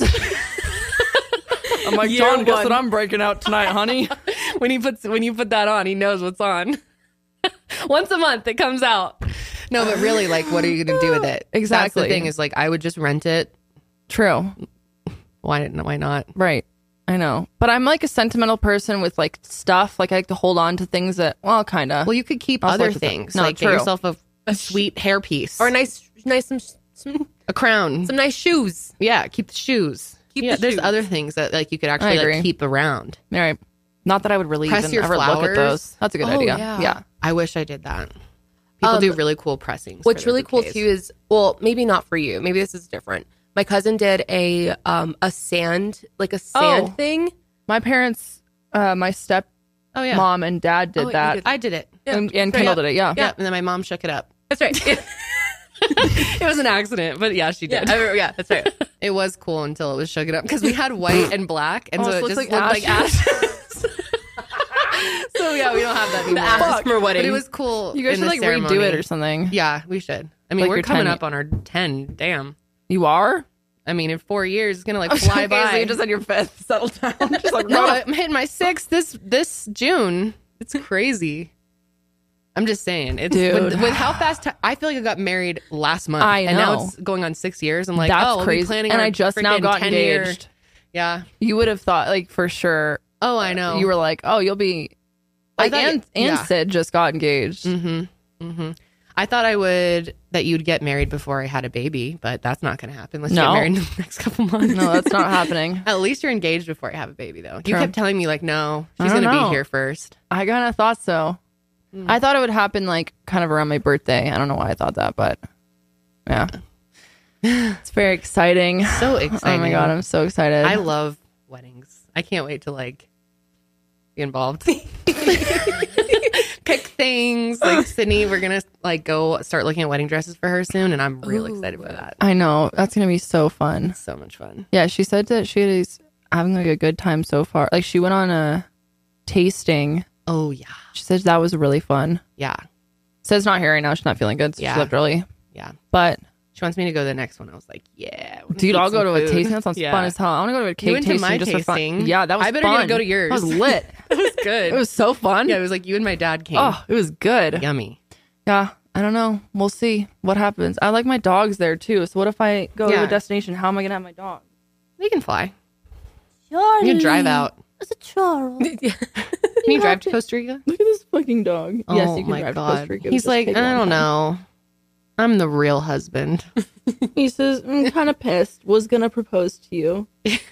I'm like, Year John, guess one. what I'm breaking out tonight, honey? when he puts when you put that on, he knows what's on. Once a month, it comes out. No, but really, like, what are you going to do with it? Exactly. That's the thing is, like, I would just rent it. True. Why? Why not? Right. I know. But I'm like a sentimental person with like stuff. Like I like to hold on to things that, well, kind of. Well, you could keep Also other like to think- things. No, like true. get yourself a, a sweet hairpiece or a nice, nice some some, a crown. some nice shoes. Yeah, keep the shoes. Keep yeah, the there's shoes. other things that like you could actually agree. like keep around. All right. Not that I would really Press even your ever look at flowers. those. That's a good Oh, idea. yeah. Yeah. I wish I did that. People Um, do really cool pressings. What's for their really cool bouquets. too is, well, maybe not for you. Maybe this is different. My cousin did a um a sand like a sand Oh. thing. My parents, uh, my step Oh yeah, mom and dad did Oh, you that. did I did it. Yeah. And, and Straight Kendall up. did it. Yeah. Yeah, and then my mom shook it up. That's right. Yeah, It was an accident, but yeah, she yeah, did. I remember- yeah, that's right. It was cool until it was shook it up because we had white and black, and Oh, so it it looks just like looked like ashes. so yeah, we don't have that anymore. ashes from our wedding. But it was cool. You guys in should the like ceremony. redo it or something. Yeah, we should. I mean, Like we're your coming ten up on our ten. Damn. You are? I mean, in four years, it's gonna like fly Okay, by. so you just had your fifth. Settle down. Just like, no, no. I'm hitting my sixth this this June. It's crazy. I'm just saying, it's Dude. with, with how fast ti I feel like I got married last month, I and now know. it's going on six years. I'm like, That's oh, we'll crazy. be planning And our I just now freaking got ten year- engaged. Yeah. You would have thought, like, for sure. Oh, I know. You were like, oh, you'll be. I Like, thought and, it- and yeah. Sid just got engaged. Mm-hmm. Mm-hmm. I thought I would that you'd get married before I had a baby, but that's not going to happen. Let's No. get married in the next couple months. No, that's not happening. At least you're engaged before I have a baby, though. You True. kept telling me like, no, I she's don't going to be know. here first. I kind of thought so. Hmm. I thought it would happen like kind of around my birthday. I don't know why I thought that, but yeah. It's very exciting. So exciting. Oh my God, I'm so excited. I love weddings. I can't wait to like be involved. Pick things like Sydney. We're gonna like go start looking at wedding dresses for her soon, and I'm real excited for that. I know. That's going to be so fun. So much fun. Yeah, she said that she is having like a good time so far. Like she went on a tasting. Oh yeah, She said that was really fun. yeah, Sid's not here right now. She's not feeling good. So Yeah. she left early. yeah. But She wants me to go to the next one. I was like, yeah, we dude, need I'll go some to a food. tasting. That sounds Yeah. fun as hell. I want to go to a cake You went to tasting my just for fun. tasting. Yeah, that was I better fun. get to go to yours. That was lit. It was good. It was so fun. Yeah, it was like you and my dad came. Oh, it was good. Yummy. Yeah, I don't know. We'll see what happens. I like my dogs there too. So what if I go to Yeah. a destination? How am I gonna have my dog? We can fly. You can drive out. It's a Charles. Yeah. Can you drive to Costa Rica? Look at this fucking dog. Oh, yes, you can my drive God. to Costa Rica. It He's would just like, take a I long don't time. know. I'm the real husband. He says, I'm kind of pissed. Was going to propose to you.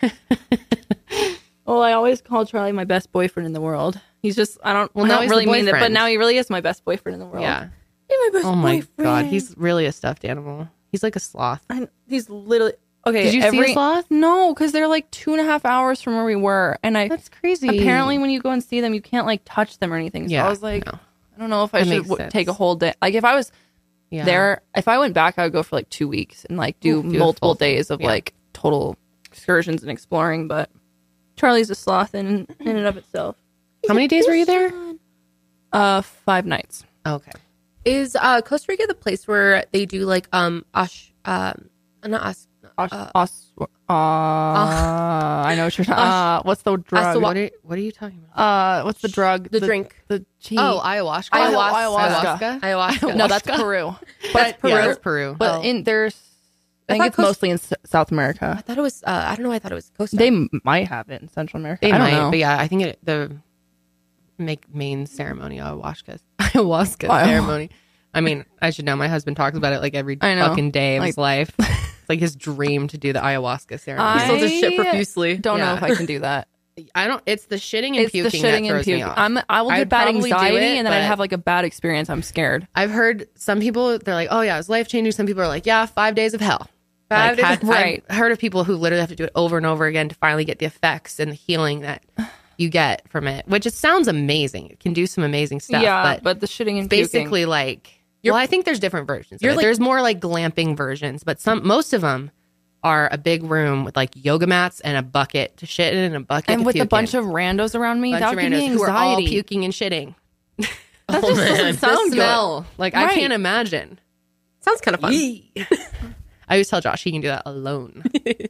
Well, I always call Charlie my best boyfriend in the world. He's just, I don't, Well, I now don't he's really the mean it, but boyfriend. now he really is my best boyfriend in the world. Yeah. He's my best Oh my boyfriend. God. He's really a stuffed animal. He's like a sloth. I, he's literally, okay. Did you see every, a sloth? No, because they're like two and a half hours from where we were. And I, That's crazy. apparently when you go and see them, you can't like touch them or anything. So Yeah, I was like, no. I don't know if I That should makes w- sense. take a whole day. Like if I was Yeah. there, if I went back, I would go for like two weeks and like do Ooh, do a multiple full thing. days of Yeah. like total excursions and exploring. But Charlie's a sloth in, in and of itself. How many days were you there? Uh, five nights. Okay. Is uh, Costa Rica the place where they do like um ash um not ash, Os- uh, os- uh, I know what you're talking. Uh, what's the drug? Asawa- What are, what are you talking about? Uh, what's the drug? the drink The tea. Oh, ayahuasca. Ayahuasca. Ayahuasca. ayahuasca? no, that's Peru. But Yeah, Peru. that's Peru. But Oh. in there's, I, I think thought it's Costa- mostly in S- South America. I thought it was. Uh, I don't know. I thought it was Costa. They m- might have it in Central America. They I don't might, know. but yeah, I think it, the make main ceremony ayahuasca ayahuasca Wow. ceremony. I mean, I should know. My husband talks about it like every I know. fucking day of Like- his life. It's like his dream to do the ayahuasca ceremony. He still does shit I profusely. Don't know Yeah. if I can do that. I don't. It's the shitting and It's puking the shitting that and throws puking. me off. I'm, I will get I'd bad probably do anxiety it, and then I'd but- have like a bad experience. I'm scared. I've heard some people. They're like, "Oh yeah, it's life changing." Some people are like, "Yeah, five days of hell." Five Like, days had- of- right. I've heard of people who literally have to do it over and over again to finally get the effects and the healing that you get from it, which it sounds amazing. It can do some amazing stuff. yeah, but, but, the shitting and basically like well, I think there's different versions. Of you're it. like- There's more like glamping versions, but some most of them are a big room with like yoga mats and a bucket to shit in and a bucket and to with a puke bunch in. of randos around me, bunch that of would give me randos who are all anxiety. puking and shitting. That just doesn't sound the good. smell, like I Right. can't imagine. Sounds kind of fun. I always tell Josh he can do that alone.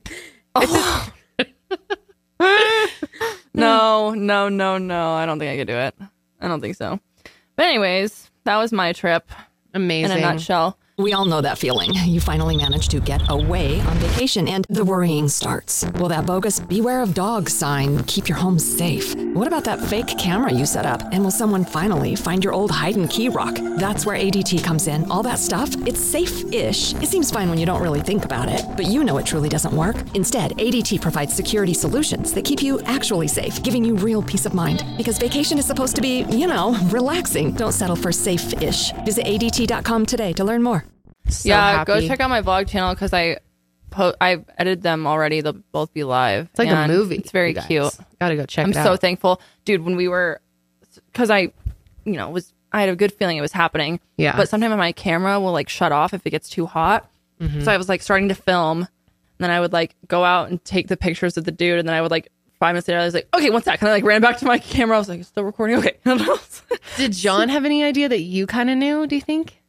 No, no, no, no. I don't think I could do it. I don't think so. But anyways, that was my trip Amazing. in a nutshell. We all know that feeling. You finally managed to get away on vacation and the worrying starts. Will that bogus beware of dogs sign keep your home safe? What about that fake camera you set up? And will someone finally find your old hide and key rock? That's where A D T comes in. All that stuff, it's safe-ish. It seems fine when you don't really think about it, but you know it truly doesn't work. Instead, A D T provides security solutions that keep you actually safe, giving you real peace of mind. Because vacation is supposed to be, you know, relaxing. Don't settle for safe-ish. Visit A D T dot com today to learn more. So yeah, go happy. check out my vlog channel because I po- I've edited them already. They'll both be live. It's like and a movie. It's very you guys. cute. Gotta go check I'm it out. so thankful, dude. When we were, because I, you know, was I had a good feeling it was happening. Yeah. But sometimes my camera will like shut off if it gets too hot. Mm-hmm. So I was like starting to film, and then I would like go out and take the pictures of the dude, and then I would like five minutes later I was like, okay, one sec. And I like ran back to my camera. I was like, still recording. Okay. Did John have any idea that you kind of knew? Do you think?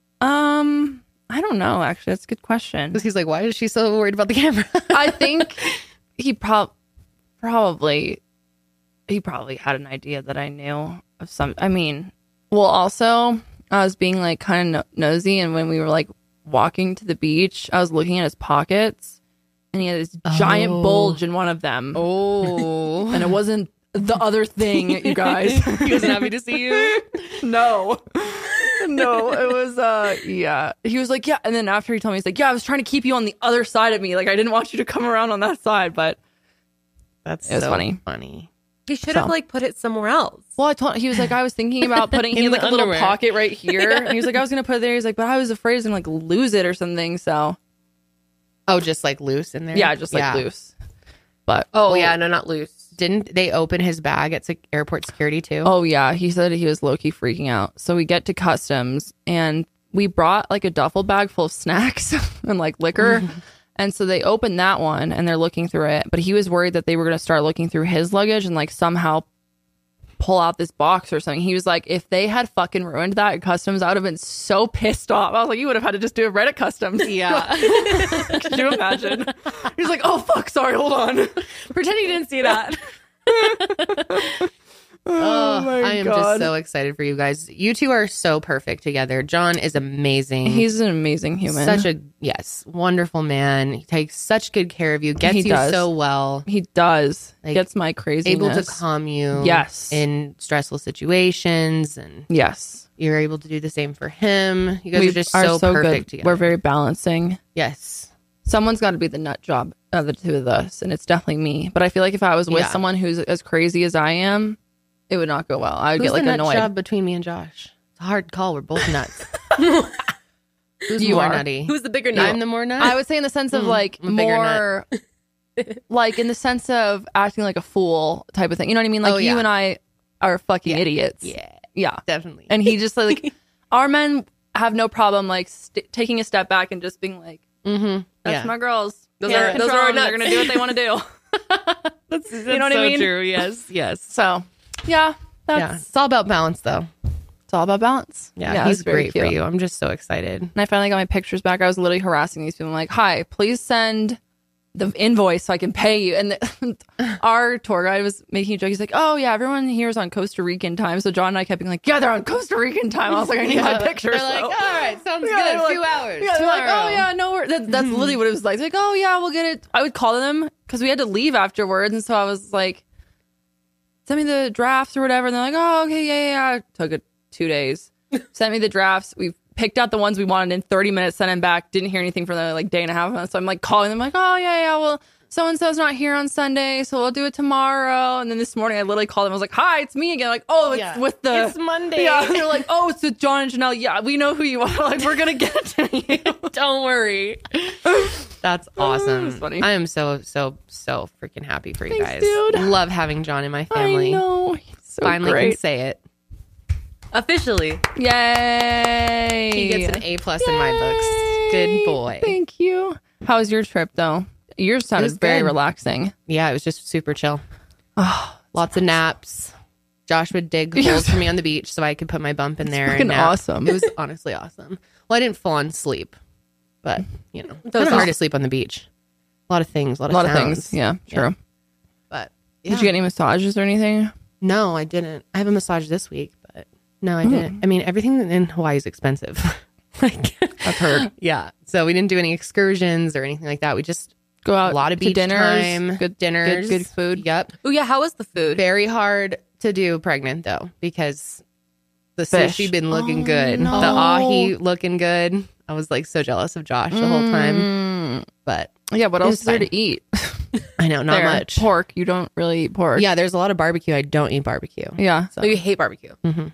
um. I don't know. Actually, that's a good question. Because he's like, why is she so worried about the camera? I think he prob probably he probably had an idea that I knew of some. I mean, well, also I was being like kind of no- nosy, and when we were like walking to the beach, I was looking at his pockets, and he had this giant Oh. bulge in one of them, Oh, and it wasn't the other thing, you guys. he wasn't happy to see you. No. No, it was uh yeah. He was like, yeah, and then after he told me, he's like, yeah, I was trying to keep you on the other side of me. Like I didn't want you to come around on that side, but That's It was so funny. Funny. He should have So. like put it somewhere else. well, I told he was like, I was thinking about putting he In had like the a little underwear. pocket right here. And he was like, I was gonna put it there. He's like, but I was afraid I was gonna like lose it or something. So Oh, just like loose in there. yeah, just like Yeah. loose. But Oh Well, yeah, no, not loose. Didn't they open his bag at sec- airport security too? oh yeah, he said he was low key freaking out. So we get to customs and we brought like a duffel bag full of snacks and like liquor. And so they opened that one and they're looking through it. But he was worried that they were going to start looking through his luggage and like somehow pull out this box or something. He was like, if they had fucking ruined that at customs, I would have been so pissed off. I was like, you would have had to just do it right at customs. Yeah. Could you imagine? He's like, oh fuck, sorry, hold on. Pretend you didn't see that. Oh, my I am God. just so excited for you guys. You two are so perfect together. John is amazing. He's an amazing human. such a yes, wonderful man. He takes such good care of you. Gets He you does. so well. He does. Like, Gets my craziness. Able to calm you. Yes. In stressful situations, and Yes. you're able to do the same for him. You guys We are just so, perfect good. together. We're very balancing. yes. Someone's got to be the nut job of the two of us, and it's definitely me. But I feel like if I was with Yeah. someone who's as crazy as I am, it would not go well. I would Who's get like the nut annoyed. job between me and Josh? It's a hard call. We're both nuts. Who's You more are. nutty? Who's the bigger nut? I'm the more nut. I would say in the sense of like I'm a bigger more, like in the sense of acting like a fool type of thing. You know what I mean? Like Oh, you yeah. and I are fucking idiots. yeah, Yeah. definitely. And he just like, our men have no problem like st- taking a step back and just being like, mm-hmm. that's yeah. my girls. Those Can't are- those control are our them. They're nuts. going to do what they want to do. That's, You know what I so mean? True. Yes. Yes. So, yeah, that's Yeah. It's all about balance, though. it's all about balance. Yeah, it's he's very great cute. for you. I'm just so excited. And I finally got my pictures back. I was literally harassing these people. I'm like, hi, please send the invoice so I can pay you. And the, our tour guide was making a joke. He's like, oh, yeah, everyone here is on Costa Rican time. So John and I kept being like, yeah, they're on Costa Rican time. I was like, I need my pictures. They're like, so- all right, sounds Yeah, good. they're like- Two hours. Yeah, they're like, oh, tomorrow." yeah, no, wor-" that, that's literally what it was like. They're like, oh, yeah, we'll get it. I would call them because we had to leave afterwards. And so I was like, send me the drafts or whatever. And they're like, oh, okay, yeah, yeah, yeah. Took it two days. Sent me the drafts. We picked out the ones we wanted in thirty minutes, sent them back. Didn't hear anything for the like day and a half. So I'm like calling them like, oh, yeah, yeah, well, so-and-so's not here on Sunday, so we'll do it tomorrow. And then this morning I literally called them. I was like, hi, it's me again. Like, oh, it's Yeah. with the... It's Monday. Yeah, and they're like, oh, it's with John and Janelle. Yeah, we know who you are. Like, we're going to get it to you. Don't worry. That's awesome. That's funny. I am so, so, so freaking happy for you Thanks, guys. dude. Love having John in my family. I know. He's so Finally great. can say it. Officially. Yay. He gets an A plus in my books. Good boy. Thank you. How was your trip, though? Yours sounded was very good. relaxing. Yeah, it was just super chill. Lots of naps. Josh would dig holes for me on the beach so I could put my bump in there. fucking and nap. awesome. It was honestly awesome. Well, I didn't full on sleep, but you know, it's Those hard are- to sleep on the beach. A lot of things, a lot A of, lot of sounds. things. Yeah, true. But Did you get any massages or anything? No, I didn't. I have a massage this week, but no, I Hmm. didn't. I mean, everything in Hawaii is expensive. like I've heard. Yeah. So we didn't do any excursions or anything like that. We just Go out a lot of to beach dinners, time, good- dinners, good- good food. Yep. Oh yeah, how was the food? Very hard to do pregnant though because the Fish. sushi been looking Oh, good, no. the ahi looking good. I was like so jealous of Josh the whole time, but Yeah, what It else was is there fine. to eat? I know not There. much. Pork. You don't really eat pork. Yeah, there's a lot of barbecue. I don't eat barbecue. Yeah. Oh, you hate barbecue.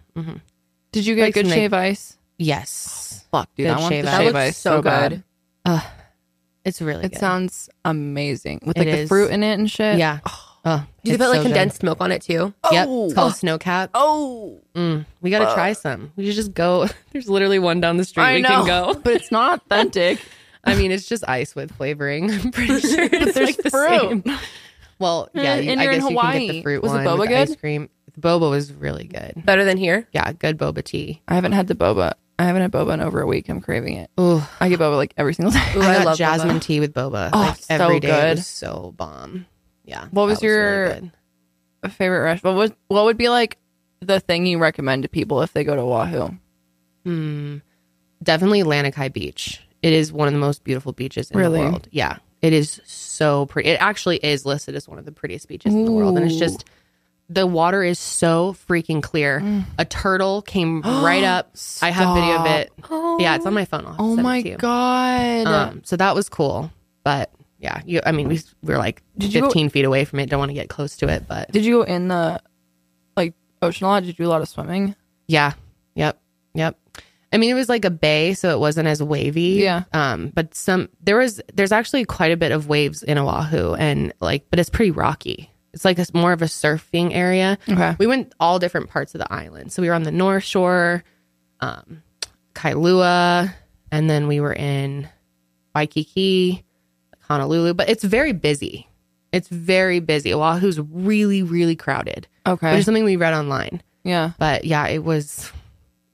Did you get Like good some, shave ice? Yes, Fuck, dude. Good I want shave the ice. shave That looks ice so so bad. good. it's really It good. sounds amazing with It like the is. fruit in it and shit. Yeah. Oh, Do you it's put like so good. condensed milk on it too? Yep, Oh. it's called snow cap. Oh, Mm, we got to try some. We should just go. There's literally one down the street I we know, can go. but it's not authentic. I mean, it's just ice with flavoring. I'm pretty sure it's there's like the fruit. same. Well, yeah, And you- you're I in guess you can get Hawaii. the fruit Was the one boba with the good? ice cream. The boba was really good. Better than here? Yeah, good boba tea. I haven't had the boba. I haven't had boba in over a week. I'm craving it. Ooh, I get boba like every single day. Ooh, I I got love jasmine boba. tea with boba Oh, like so every day. It good. was so bomb. Yeah. What was that really your- good. Favorite restaurant? What would what would be like the thing you recommend to people if they go to Oahu? Hmm. Definitely Lanikai Beach. It is one of the most beautiful beaches in Really? the world. Yeah. It is so pretty. It actually is listed as one of the prettiest beaches in the world. And it's just, the water is so freaking clear. Mm. A turtle came right up. I have video of it. Yeah, it's on my phone. I'll Oh send it my to you. god! Um, so that was cool. But yeah, you. I mean, we, we were like Did you go- fifteen feet away from it. Don't want to get close to it. But Did you go in the like ocean a lot? Did you do a lot of swimming? yeah. Yep. Yep. I mean, it was like a bay, so it wasn't as wavy. Yeah. Um, but some there was there's actually quite a bit of waves in Oahu, and like, but it's pretty rocky. It's like a, more of a surfing area. Okay. We went all different parts of the island. So we were on the North Shore, um, Kailua, and then we were in Waikiki, Honolulu. But it's very busy. It's very busy. Oahu's really, really crowded. Okay. There's something we read online. Yeah. But yeah, it was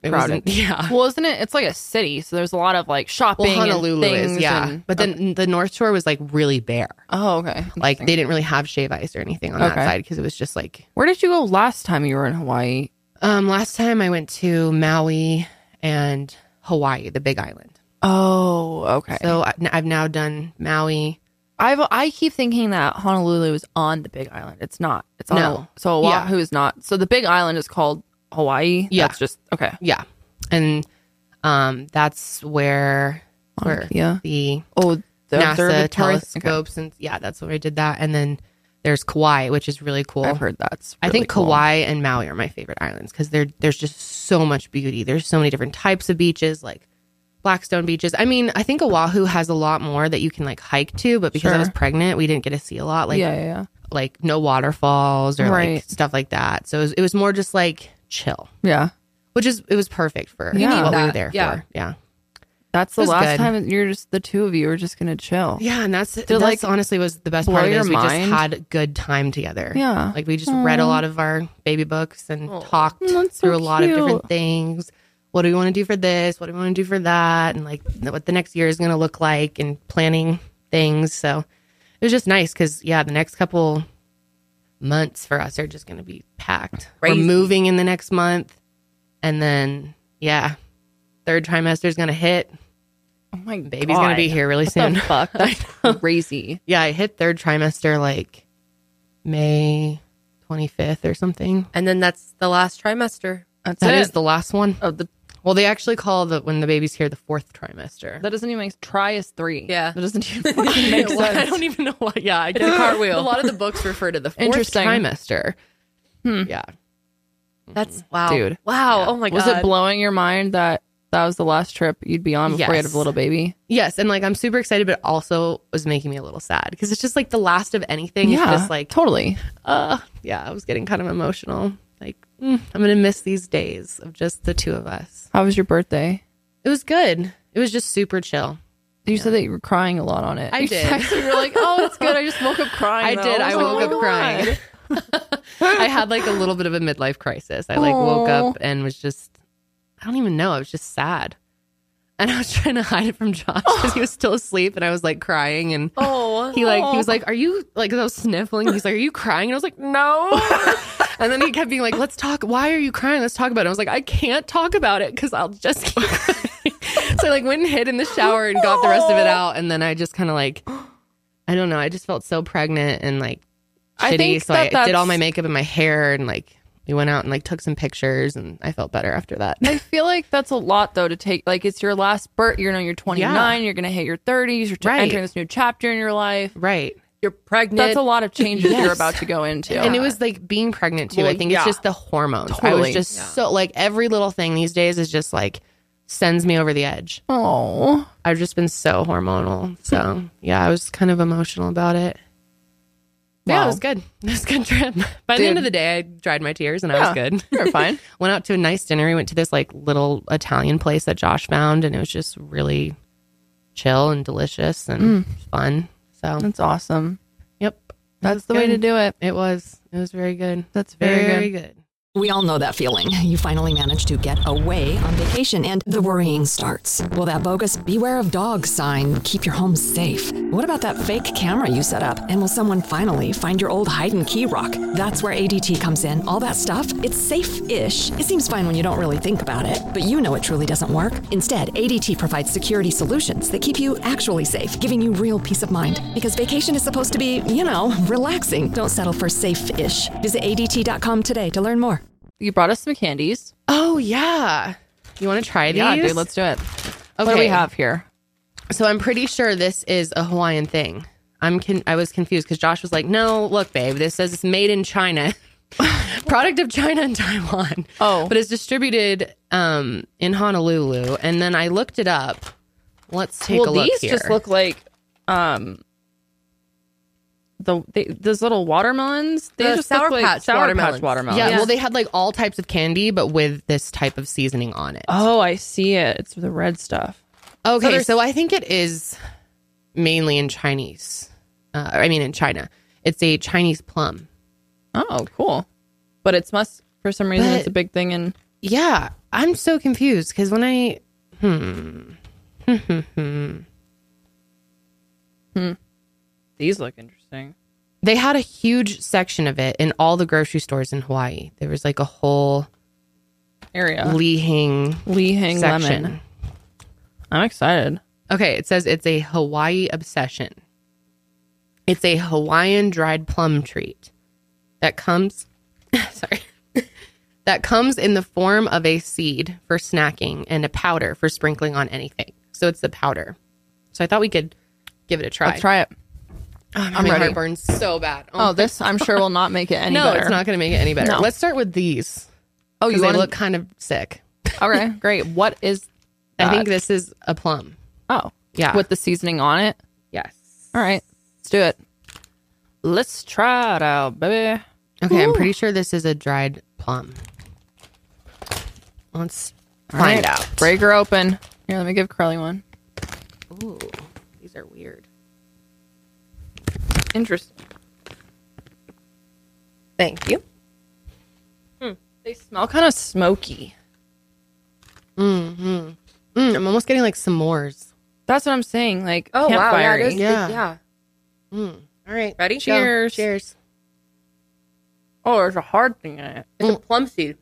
It crowded. wasn't- yeah. Well, isn't it? It's like a city, so there's a lot of like shopping. Well, Honolulu and things is, yeah. and- but then the North Shore was like really bare. Oh, okay. Like they didn't really have shave ice or anything on that Okay. side because it was just like. Where did you go last time you were in Hawaii? Um, last time I went to Maui and Hawaii, the Big Island. Oh, okay. So I- I've now done Maui. I've I keep thinking that Honolulu is on the Big Island. It's not. It's on. No. So Yeah. Oahu is not. So the Big Island is called Hawaii. Yeah. That's just okay. Yeah, and um, that's where where Yeah. the Oh, the NASA observatory? telescopes and yeah, that's where I did that. And then there's Kauai, which is really cool. Okay. I've heard that's. I really think cool. Kauai and Maui are my favorite islands because there there's just so much beauty. There's so many different types of beaches, like Blackstone beaches. I mean, I think Oahu has a lot more that you can like hike to, but because I Sure. was pregnant, we didn't get to see a lot. Like yeah, yeah, yeah. like no waterfalls or like Right. stuff like that. So it was, it was more just like chill, Yeah. which is it was perfect for You need what we were that. there Yeah. for. Yeah. That's the was last good. time you're just the two of you are just gonna chill. Yeah, and that's that's like, honestly was the best blow part of it your is we mind? just had a good time together. Yeah. Like we just read a lot of our baby books and talked That's so through a lot of different cute. things. What do we want to do for this? What do we want to do for that? And like what the next year is going to look like and planning things. So it was just nice because yeah, the next couple months for us are just going to be packed. Crazy. We're moving in the next month, and then yeah, third trimester is going to hit. Oh my Baby's going to be here really soon. The fuck? That's crazy. Yeah, I hit third trimester like May twenty-fifth or something. And then that's the last trimester. That's That it. is the last one. Oh, the Well, they actually call the when the baby's here the fourth trimester. that doesn't even make try is three. Yeah. That doesn't even fucking make Well, I sense. don't even know what. Yeah, I It's a cartwheel. A lot of the books refer to the fourth Interesting. trimester. Yeah, That's wow. Dude. Wow. Oh my god. Was it blowing your mind that that was the last trip you'd be on before you had Yes. a little baby? yes, and like I'm super excited, but also was making me a little sad because it's just like the last of anything. It's just like totally. uh, yeah, I was getting kind of emotional. Like mm, I'm gonna miss these days of just the two of us. How was your birthday? It was good. It was just super chill. You said that you were crying a lot on it. I You did. texted, you were like, "Oh, it's good. I just woke up crying." I though." did. was I like, woke "Oh up my crying. God." I had like a little bit of a midlife crisis. I like woke Aw. up and was just, I don't even know. I was just sad. And I was trying to hide it from Josh because he was still asleep and I was like crying. And Oh. he like, he was like, are you like, 'cause I was sniffling. He's like, are you crying? And I was like, no. And then he kept being like, let's talk. Why are you crying? Let's talk about it. I was like, I can't talk about it because I'll just keep crying. So I like went and hid in the shower and got the rest of it out. And then I just kind of like, I don't know. I just felt so pregnant and like, I shitty, think so that I did all that's- my makeup and my hair and like we went out and like took some pictures and I felt better after that. I feel like that's a lot though to take. Like it's your last birth. You know, you're twenty-nine. Yeah. You're gonna hit your thirties. You're t- Right. entering this new chapter in your life. Right. You're pregnant. That's a lot of changes Yes. you're about to go into. And it was like being pregnant too. Well, I think yeah. it's just the hormones. I Totally. was just so like every little thing these days is just like sends me over the edge. Oh, I've just been so hormonal. So yeah, I was kind of emotional about it. Yeah, Wow. it was good. It was a good trip. By the Dude. end of the day, I dried my tears and I was Yeah. good. you're fine. Went out to a nice dinner. We went to this like little Italian place that Josh found, and it was just really chill and delicious and fun. So, That's awesome. yep, it That's was the way to good. do it. It was. It was very good. That's very, Very good. good. We all know that feeling. You finally manage to get away on vacation and the worrying starts. Will that bogus beware of dogs sign keep your home safe? What about that fake camera you set up? And will someone finally find your old hide and key rock? That's where A D T comes in. All that stuff, it's safe-ish. It seems fine when you don't really think about it, but you know it truly doesn't work. Instead, A D T provides security solutions that keep you actually safe, giving you real peace of mind. Because vacation is supposed to be, you know, relaxing. Don't settle for safe-ish. Visit A D T dot com today to learn more. You brought us some candies. Oh yeah. You want to try these? Yeah, dude, let's do it. Okay. What do we have here? So I'm pretty sure this is a Hawaiian thing. I'm con- I was confused because Josh was like, "No, look, babe, this says it's made in China, product of China and Taiwan." Oh. but it's distributed um, in Honolulu. And then I looked it up. Let's take well, a look these here. just look like um the they, those little watermelons. They The just Sour look like Patch Sour watermelons. Patch watermelons. yeah, Yeah. well, they had like all types of candy, but with this type of seasoning on it. Oh, I see it. It's the red stuff. Okay, there's- so I think it is mainly in Chinese. Uh, I mean, in China, it's a Chinese plum. Oh, cool. But it's must for some reason But- it's a big thing in Yeah, I'm so confused because when I hmm. Hmm. These look interesting. They had a huge section of it in all the grocery stores in Hawaii. There was like a whole Area. Lihing Lihing section. lemon. I'm excited. Okay, it says it's a Hawaii obsession. It's a Hawaiian dried plum treat that comes sorry. that comes in the form of a seed for snacking and a powder for sprinkling on anything. So it's the powder. So I thought we could give it a try. Let's try it. Oh, I'm, I'm ready. ready. Heartburn's so bad. Oh, this I'm sure will not make it any no, better. it's not going to make it any better. No. Let's start with these. Oh, you they wanna... look kind of sick. Okay, great. What is that? I think this is a plum. Oh, yeah. With the seasoning on it? Yes. All right, let's do it. Let's try it out, baby. Okay, Ooh. I'm pretty sure this is a dried plum. Let's All find right. out. Break her open. Here, let me give Carly one. Ooh, these are weird. Interesting. Thank you. They smell kind of smoky. Mm-hmm. Mm, I'm almost getting like s'mores. That's what I'm saying. Like, Oh, wow. Yeah, it campfire-y. is. it- Yeah. yeah. Mm. All right. Ready? Go. Cheers. Cheers. Oh, there's a hard thing in it. It's a plum seed.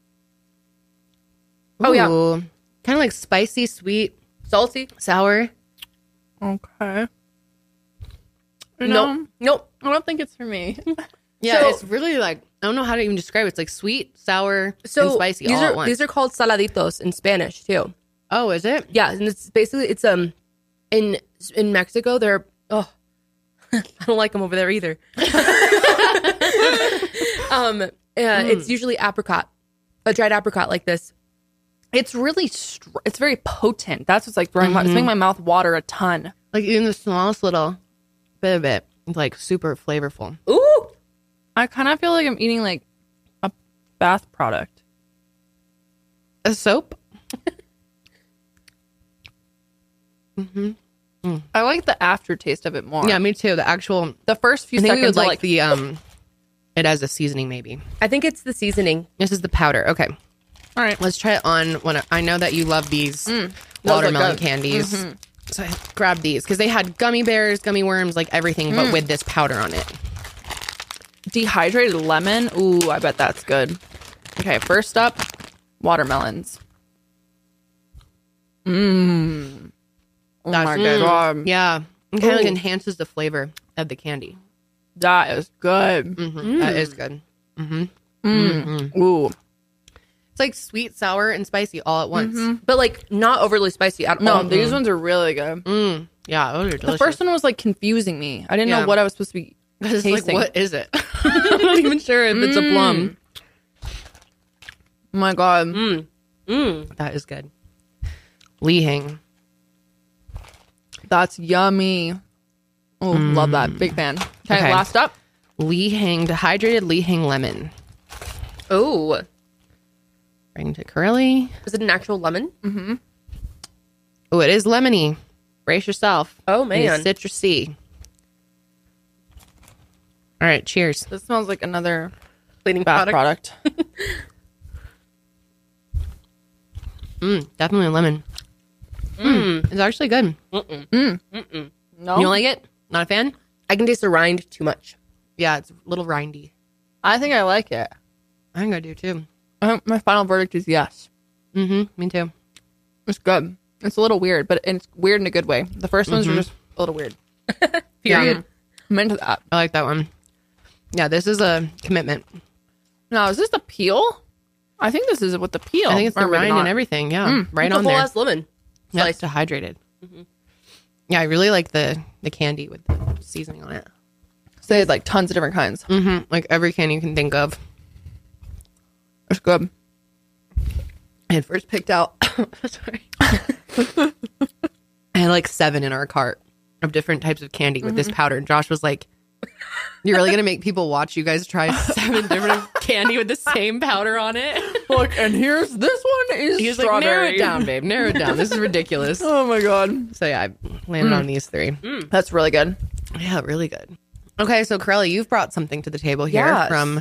Oh, yeah. Kind of like spicy, sweet, Salty? sour. Okay. Nope. No, Nope. I don't think it's for me. Yeah, So- it's really like, I don't know how to even describe it. It's like sweet, sour, So and spicy these all are at once. these are called saladitos in Spanish too. oh, is it? Yeah, and it's basically it's um in in Mexico they're oh I don't like them over there either. um, uh, it's usually apricot, a dried apricot like this. It's really, str- it's very potent. That's what's like throwing my, it's making my mouth water a ton. Like even the smallest little bit of it, it's like super flavorful. Ooh, I kind of feel like I'm eating like a bath product. A soap? I like the aftertaste of it more. Yeah, me too. The actual, The first few I think we would seconds are like, like, the, um, it as a seasoning maybe. I think it's the seasoning. This is the powder. Okay. all right. Let's try it on one. I know that you love these look watermelon good. candies. So I grabbed these because they had gummy bears, gummy worms, like everything, but with this powder on it. Dehydrated lemon. Ooh, I bet that's good. Okay, first up, watermelons. Mmm. Oh That's my mm, god. Yeah. It kind of like Ooh. enhances the flavor of the candy. That is good. Mhm. That is good. Ooh. It's like sweet, sour, and spicy all at once. But like not overly spicy at No, all. these ones are really good. Mm. Yeah, those are delicious. The first one was like confusing me. I didn't Yeah. know what I was supposed to be It's like, tasting. what is it? I'm not even sure if it's a plum. Oh my god. That is good. Lihing. That's yummy. Oh, love that. Big fan. Okay, Okay. last up. Lihing, dehydrated Lihing lemon. Oh, Bring to Curly. is it an actual lemon? Oh, it is lemony. Brace yourself. Oh, It is man. citrusy. All right, cheers. This smells like another Cleaning bath product. product. Mm, definitely lemon. Mm. It's actually good. No. You don't like it? Not a fan? I can taste the rind too much. Yeah, it's a little rindy. I think I like it. I think I do too. I think my final verdict is yes. Mm-hmm. Me too. It's good. It's a little weird, but it's weird in a good way. The first ones are just a little weird. Period. I'm into that. I like that one. Yeah, this is a commitment. Now, is this the peel? I think this is with the peel. I think it's the Or maybe rind not. and everything. Yeah, right It's a on whole there. ass lemon. Yeah, Slice. it's dehydrated. Yeah, I really like the the candy with the seasoning on it. So they had like tons of different kinds. Mm-hmm. Like every candy you can think of. It's good. I had first picked out. Sorry. I had like seven in our cart of different types of candy with this powder, and Josh was like, "You're really gonna make people watch you guys try seven different candy with the same powder on it?" Look, and here's this one is He was like, "Narrow it down, babe. Narrow it down. This is ridiculous." Oh my god, So yeah, I landed on these three. that's really good. Yeah, really good. Okay, so Corelli, you've brought something to the table here Yes. from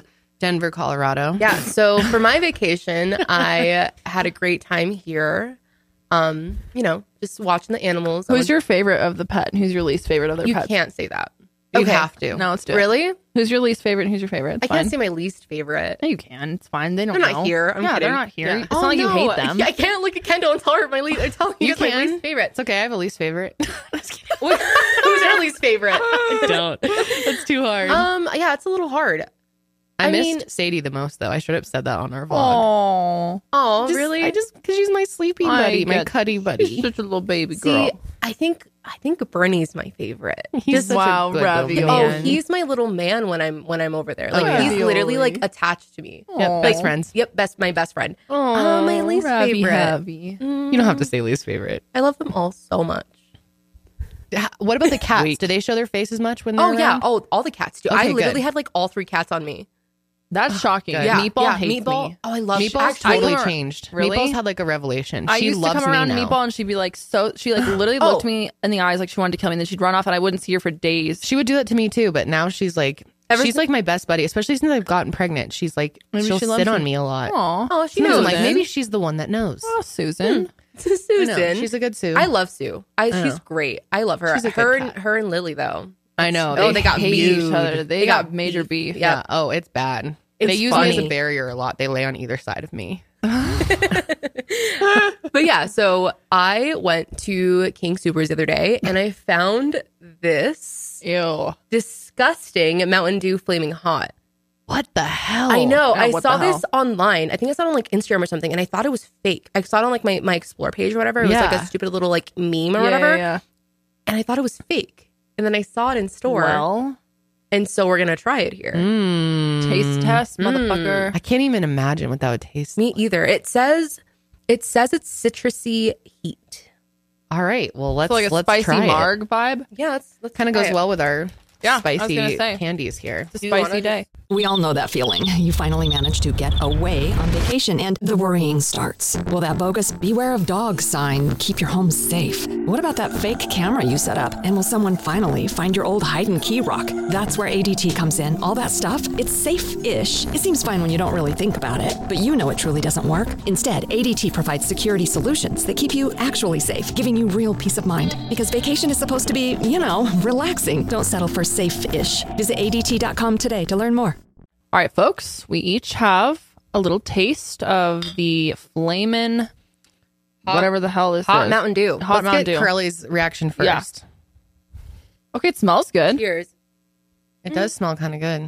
Denver, Colorado. Yeah. So for my vacation, I had a great time here. Um, you know, just watching the animals. I Who's was- your favorite of the pet? And who's your least favorite of their You pets? can't say that. You Okay. have to. No, let's do it. Really? Who's your least favorite and who's your favorite? It's I can't fine. say my least favorite. No, you can. It's fine. They don't They're know. not here. I'm yeah, kidding. they're not here. Yeah. It's not like you hate them. I can't look at Kendall and tell her my least. I'm telling you, You it's my can. least favorite. It's okay. I have a least favorite. What- Who's your least favorite? Don't. It's too hard. Um, yeah, it's a little hard. I, I missed mean- Sadie the most, though. I should have said that on our vlog. Oh, Oh, Just- really? I just because she's my sleeping buddy, my get- cuddy She's buddy. such a little baby See, girl. I think I think Bernie's my favorite. He's such wow, a good little ravioli. Oh, man. he's my little man when I'm when I'm over there. Like Oh, he's yeah. literally like Ravioli. attached to me. Yep, Aw. best friends. Yep, best my best friend. Oh, Uh, my least Ravi favorite. Heavy. Mm, You don't have to say least favorite. I love them all so much. Ha- What about the cats? Weak. Do they show their faces much when they're Oh yeah. around? Oh, all the cats do. I Okay, literally good. had like all three cats on me. That's shocking. good. Yeah, Meatball yeah, hates Meatball. me. Oh, I love Meatball's actually. totally I come ar- changed. Really? Meatball's had like a revelation. I she used to loves come around me now. Meatball and she'd be like, so she like literally Oh. looked me in the eyes like she wanted to kill me, and then she'd run off and I wouldn't see her for days. She would do that to me too, but now she's like, Ever she's since- like my best buddy, especially since I've gotten pregnant. She's like, Maybe she'll she loves sit on you. me a lot. Aw. Oh, she And knows. I'm like, Susan. maybe she's the one that knows. Oh, Susan. Susan. No, she's a good Sue. I love Sue. I, I she's know. great. I love her. She's a good Her and cat. her and Lily though. I know. Oh, they got hate beef. each other. They, They got, got major beef. beef. Yeah. Yeah. Oh, it's bad. It's they use me as funny. a barrier a lot. They lay on either side of me. But yeah, so I went to King Supers the other day and I found this Ew. disgusting Mountain Dew Flaming Hot. What the hell? I know. Yeah, I what saw the hell? this online. I think I saw it on like Instagram or something, and I thought it was fake. I saw it on like my, my Explore page or whatever. It was like Yeah. a stupid little like meme or Yeah, whatever. yeah, yeah. And I thought it was fake. And then I saw it in store. Well, and so we're gonna try it here. Mm. taste test, motherfucker. I can't even imagine what that would taste. Me either. It says it says it's citrusy heat. All right. Well, let's So like a let's spicy try marg vibe. Yeah, let's, let's Kind of try goes it. well with our Yeah, I was spicy gonna say. candies here. It's a You wanna spicy day. We all know that feeling. You finally managed to get away on vacation and the worrying starts. Will that bogus beware of dogs sign keep your home safe? What about that fake camera you set up? And will someone finally find your old hide and key rock? That's where A D T comes in. All that stuff, it's safe-ish. It seems fine when you don't really think about it, but you know it truly doesn't work. Instead, A D T provides security solutions that keep you actually safe, giving you real peace of mind. Because vacation is supposed to be, you know, relaxing. Don't settle for safe-ish. Visit A D T dot com today to learn more. All right, folks, we each have a little taste of the flamin' whatever the hell this Hot is. Mountain Dew. Hot Let's Mountain get Dew. Curly's reaction first. Yeah. Okay, it smells good. Cheers. It does smell kind of good.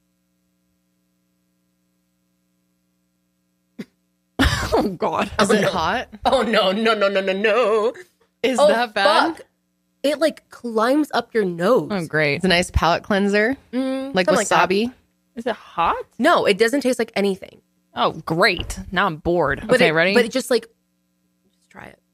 Oh God. Is it hot? Oh no, no, no, no, no, no. Is Oh, that bad? fuck. It like climbs up your nose. Oh, great. It's a nice palate cleanser, Mm, like something that. wasabi. Is it hot? No, it doesn't taste like anything. Oh, great. Now I'm bored. But okay, it, ready? But it just like, just try it.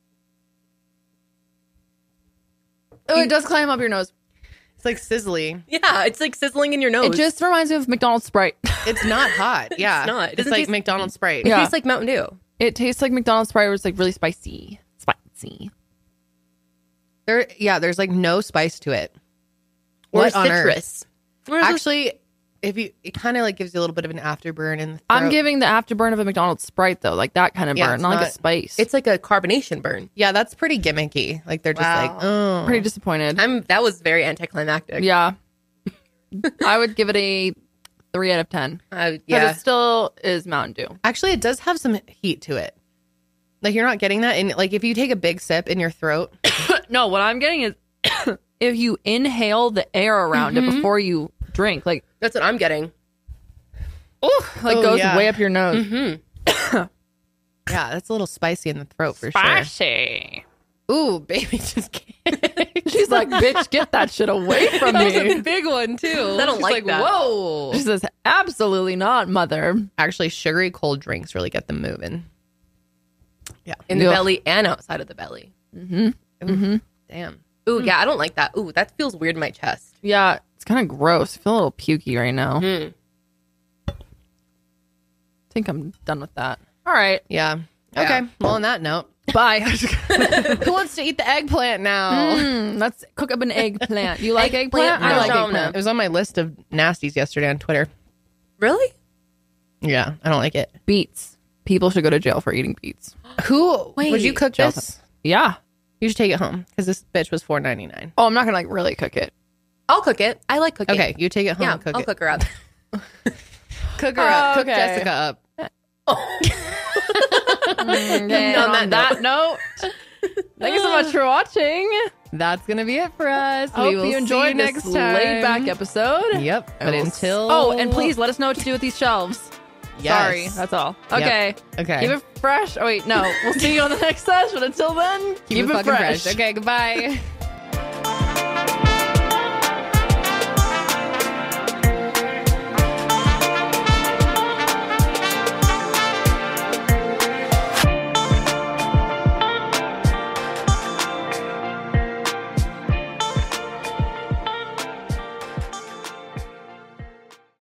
oh, it does climb up your nose. It's like sizzly. Yeah, it's like sizzling in your nose. It just reminds me of McDonald's Sprite. It's not hot. Yeah, not. It It's doesn't like taste- McDonald's Sprite. it Yeah. tastes like Mountain Dew. It tastes like McDonald's Sprite where it's like really spicy. Spicy. There, yeah. There's like no spice to it. Or What on earth? citrus. Where's this- Actually, if you, it kind of like gives you a little bit of an afterburn in the throat. I'm giving the afterburn of a McDonald's Sprite though, like that kind of Yeah, burn, it's not like a not- spice. it's like a carbonation burn. Yeah, that's pretty gimmicky. Like they're just Wow. like, oh, pretty disappointed. I'm. That was very anticlimactic. Yeah. I would give it a three out of ten. Uh, Because yeah. it still is Mountain Dew. Actually, it does have some heat to it. Like you're not getting that, and like if you take a big sip in your throat, No, what I'm getting is if you inhale the air around it before you drink, like That's what I'm getting. ooh, like Oh, goes yeah. way up your nose. yeah, that's a little spicy in the throat for Spicy. sure. Ooh, baby, just kidding. She's like, bitch, get that shit away from That was a me. big one too. I don't She's like that. Whoa. She says, absolutely not, mother. Actually, sugary cold drinks really get them moving. Yeah. In the Ugh. belly and outside of the belly. Damn. Ooh, yeah, I don't like that. Ooh, that feels weird in my chest. Yeah, it's kind of gross. I feel a little pukey right now. Mm. I think I'm done with that. All right. Yeah. Okay. Well, on that note, Bye. who wants to eat the eggplant now? Mm, let's cook up an eggplant. You like eggplant? Eggplant I like parmesan. eggplant. It was on my list of nasties yesterday on Twitter. Really? Yeah, I don't like it. Beets. People should go to jail for eating beets. Who Wait. would you cook Jail this? Yeah. You should take it home because this bitch was four ninety nine. Oh, I'm not gonna like really cook it. I'll cook it. I like cooking. Okay, you take it home. Yeah, and cook I'll it. cook her up. Cook her up. Cook Okay. Jessica up. Okay, On on that that note, thank you so much for watching. That's gonna be it for us. Hope we will you see enjoyed you this next time. laid back episode. Yep. And But we'll- until Oh, and please let us know what to do with these shelves. Yes. Sorry, that's all. Yep. Okay. Okay. Keep it fresh. Oh wait, no. We'll see you on the next session. Until then, keep, Keep, it, fucking fresh. Okay. Goodbye.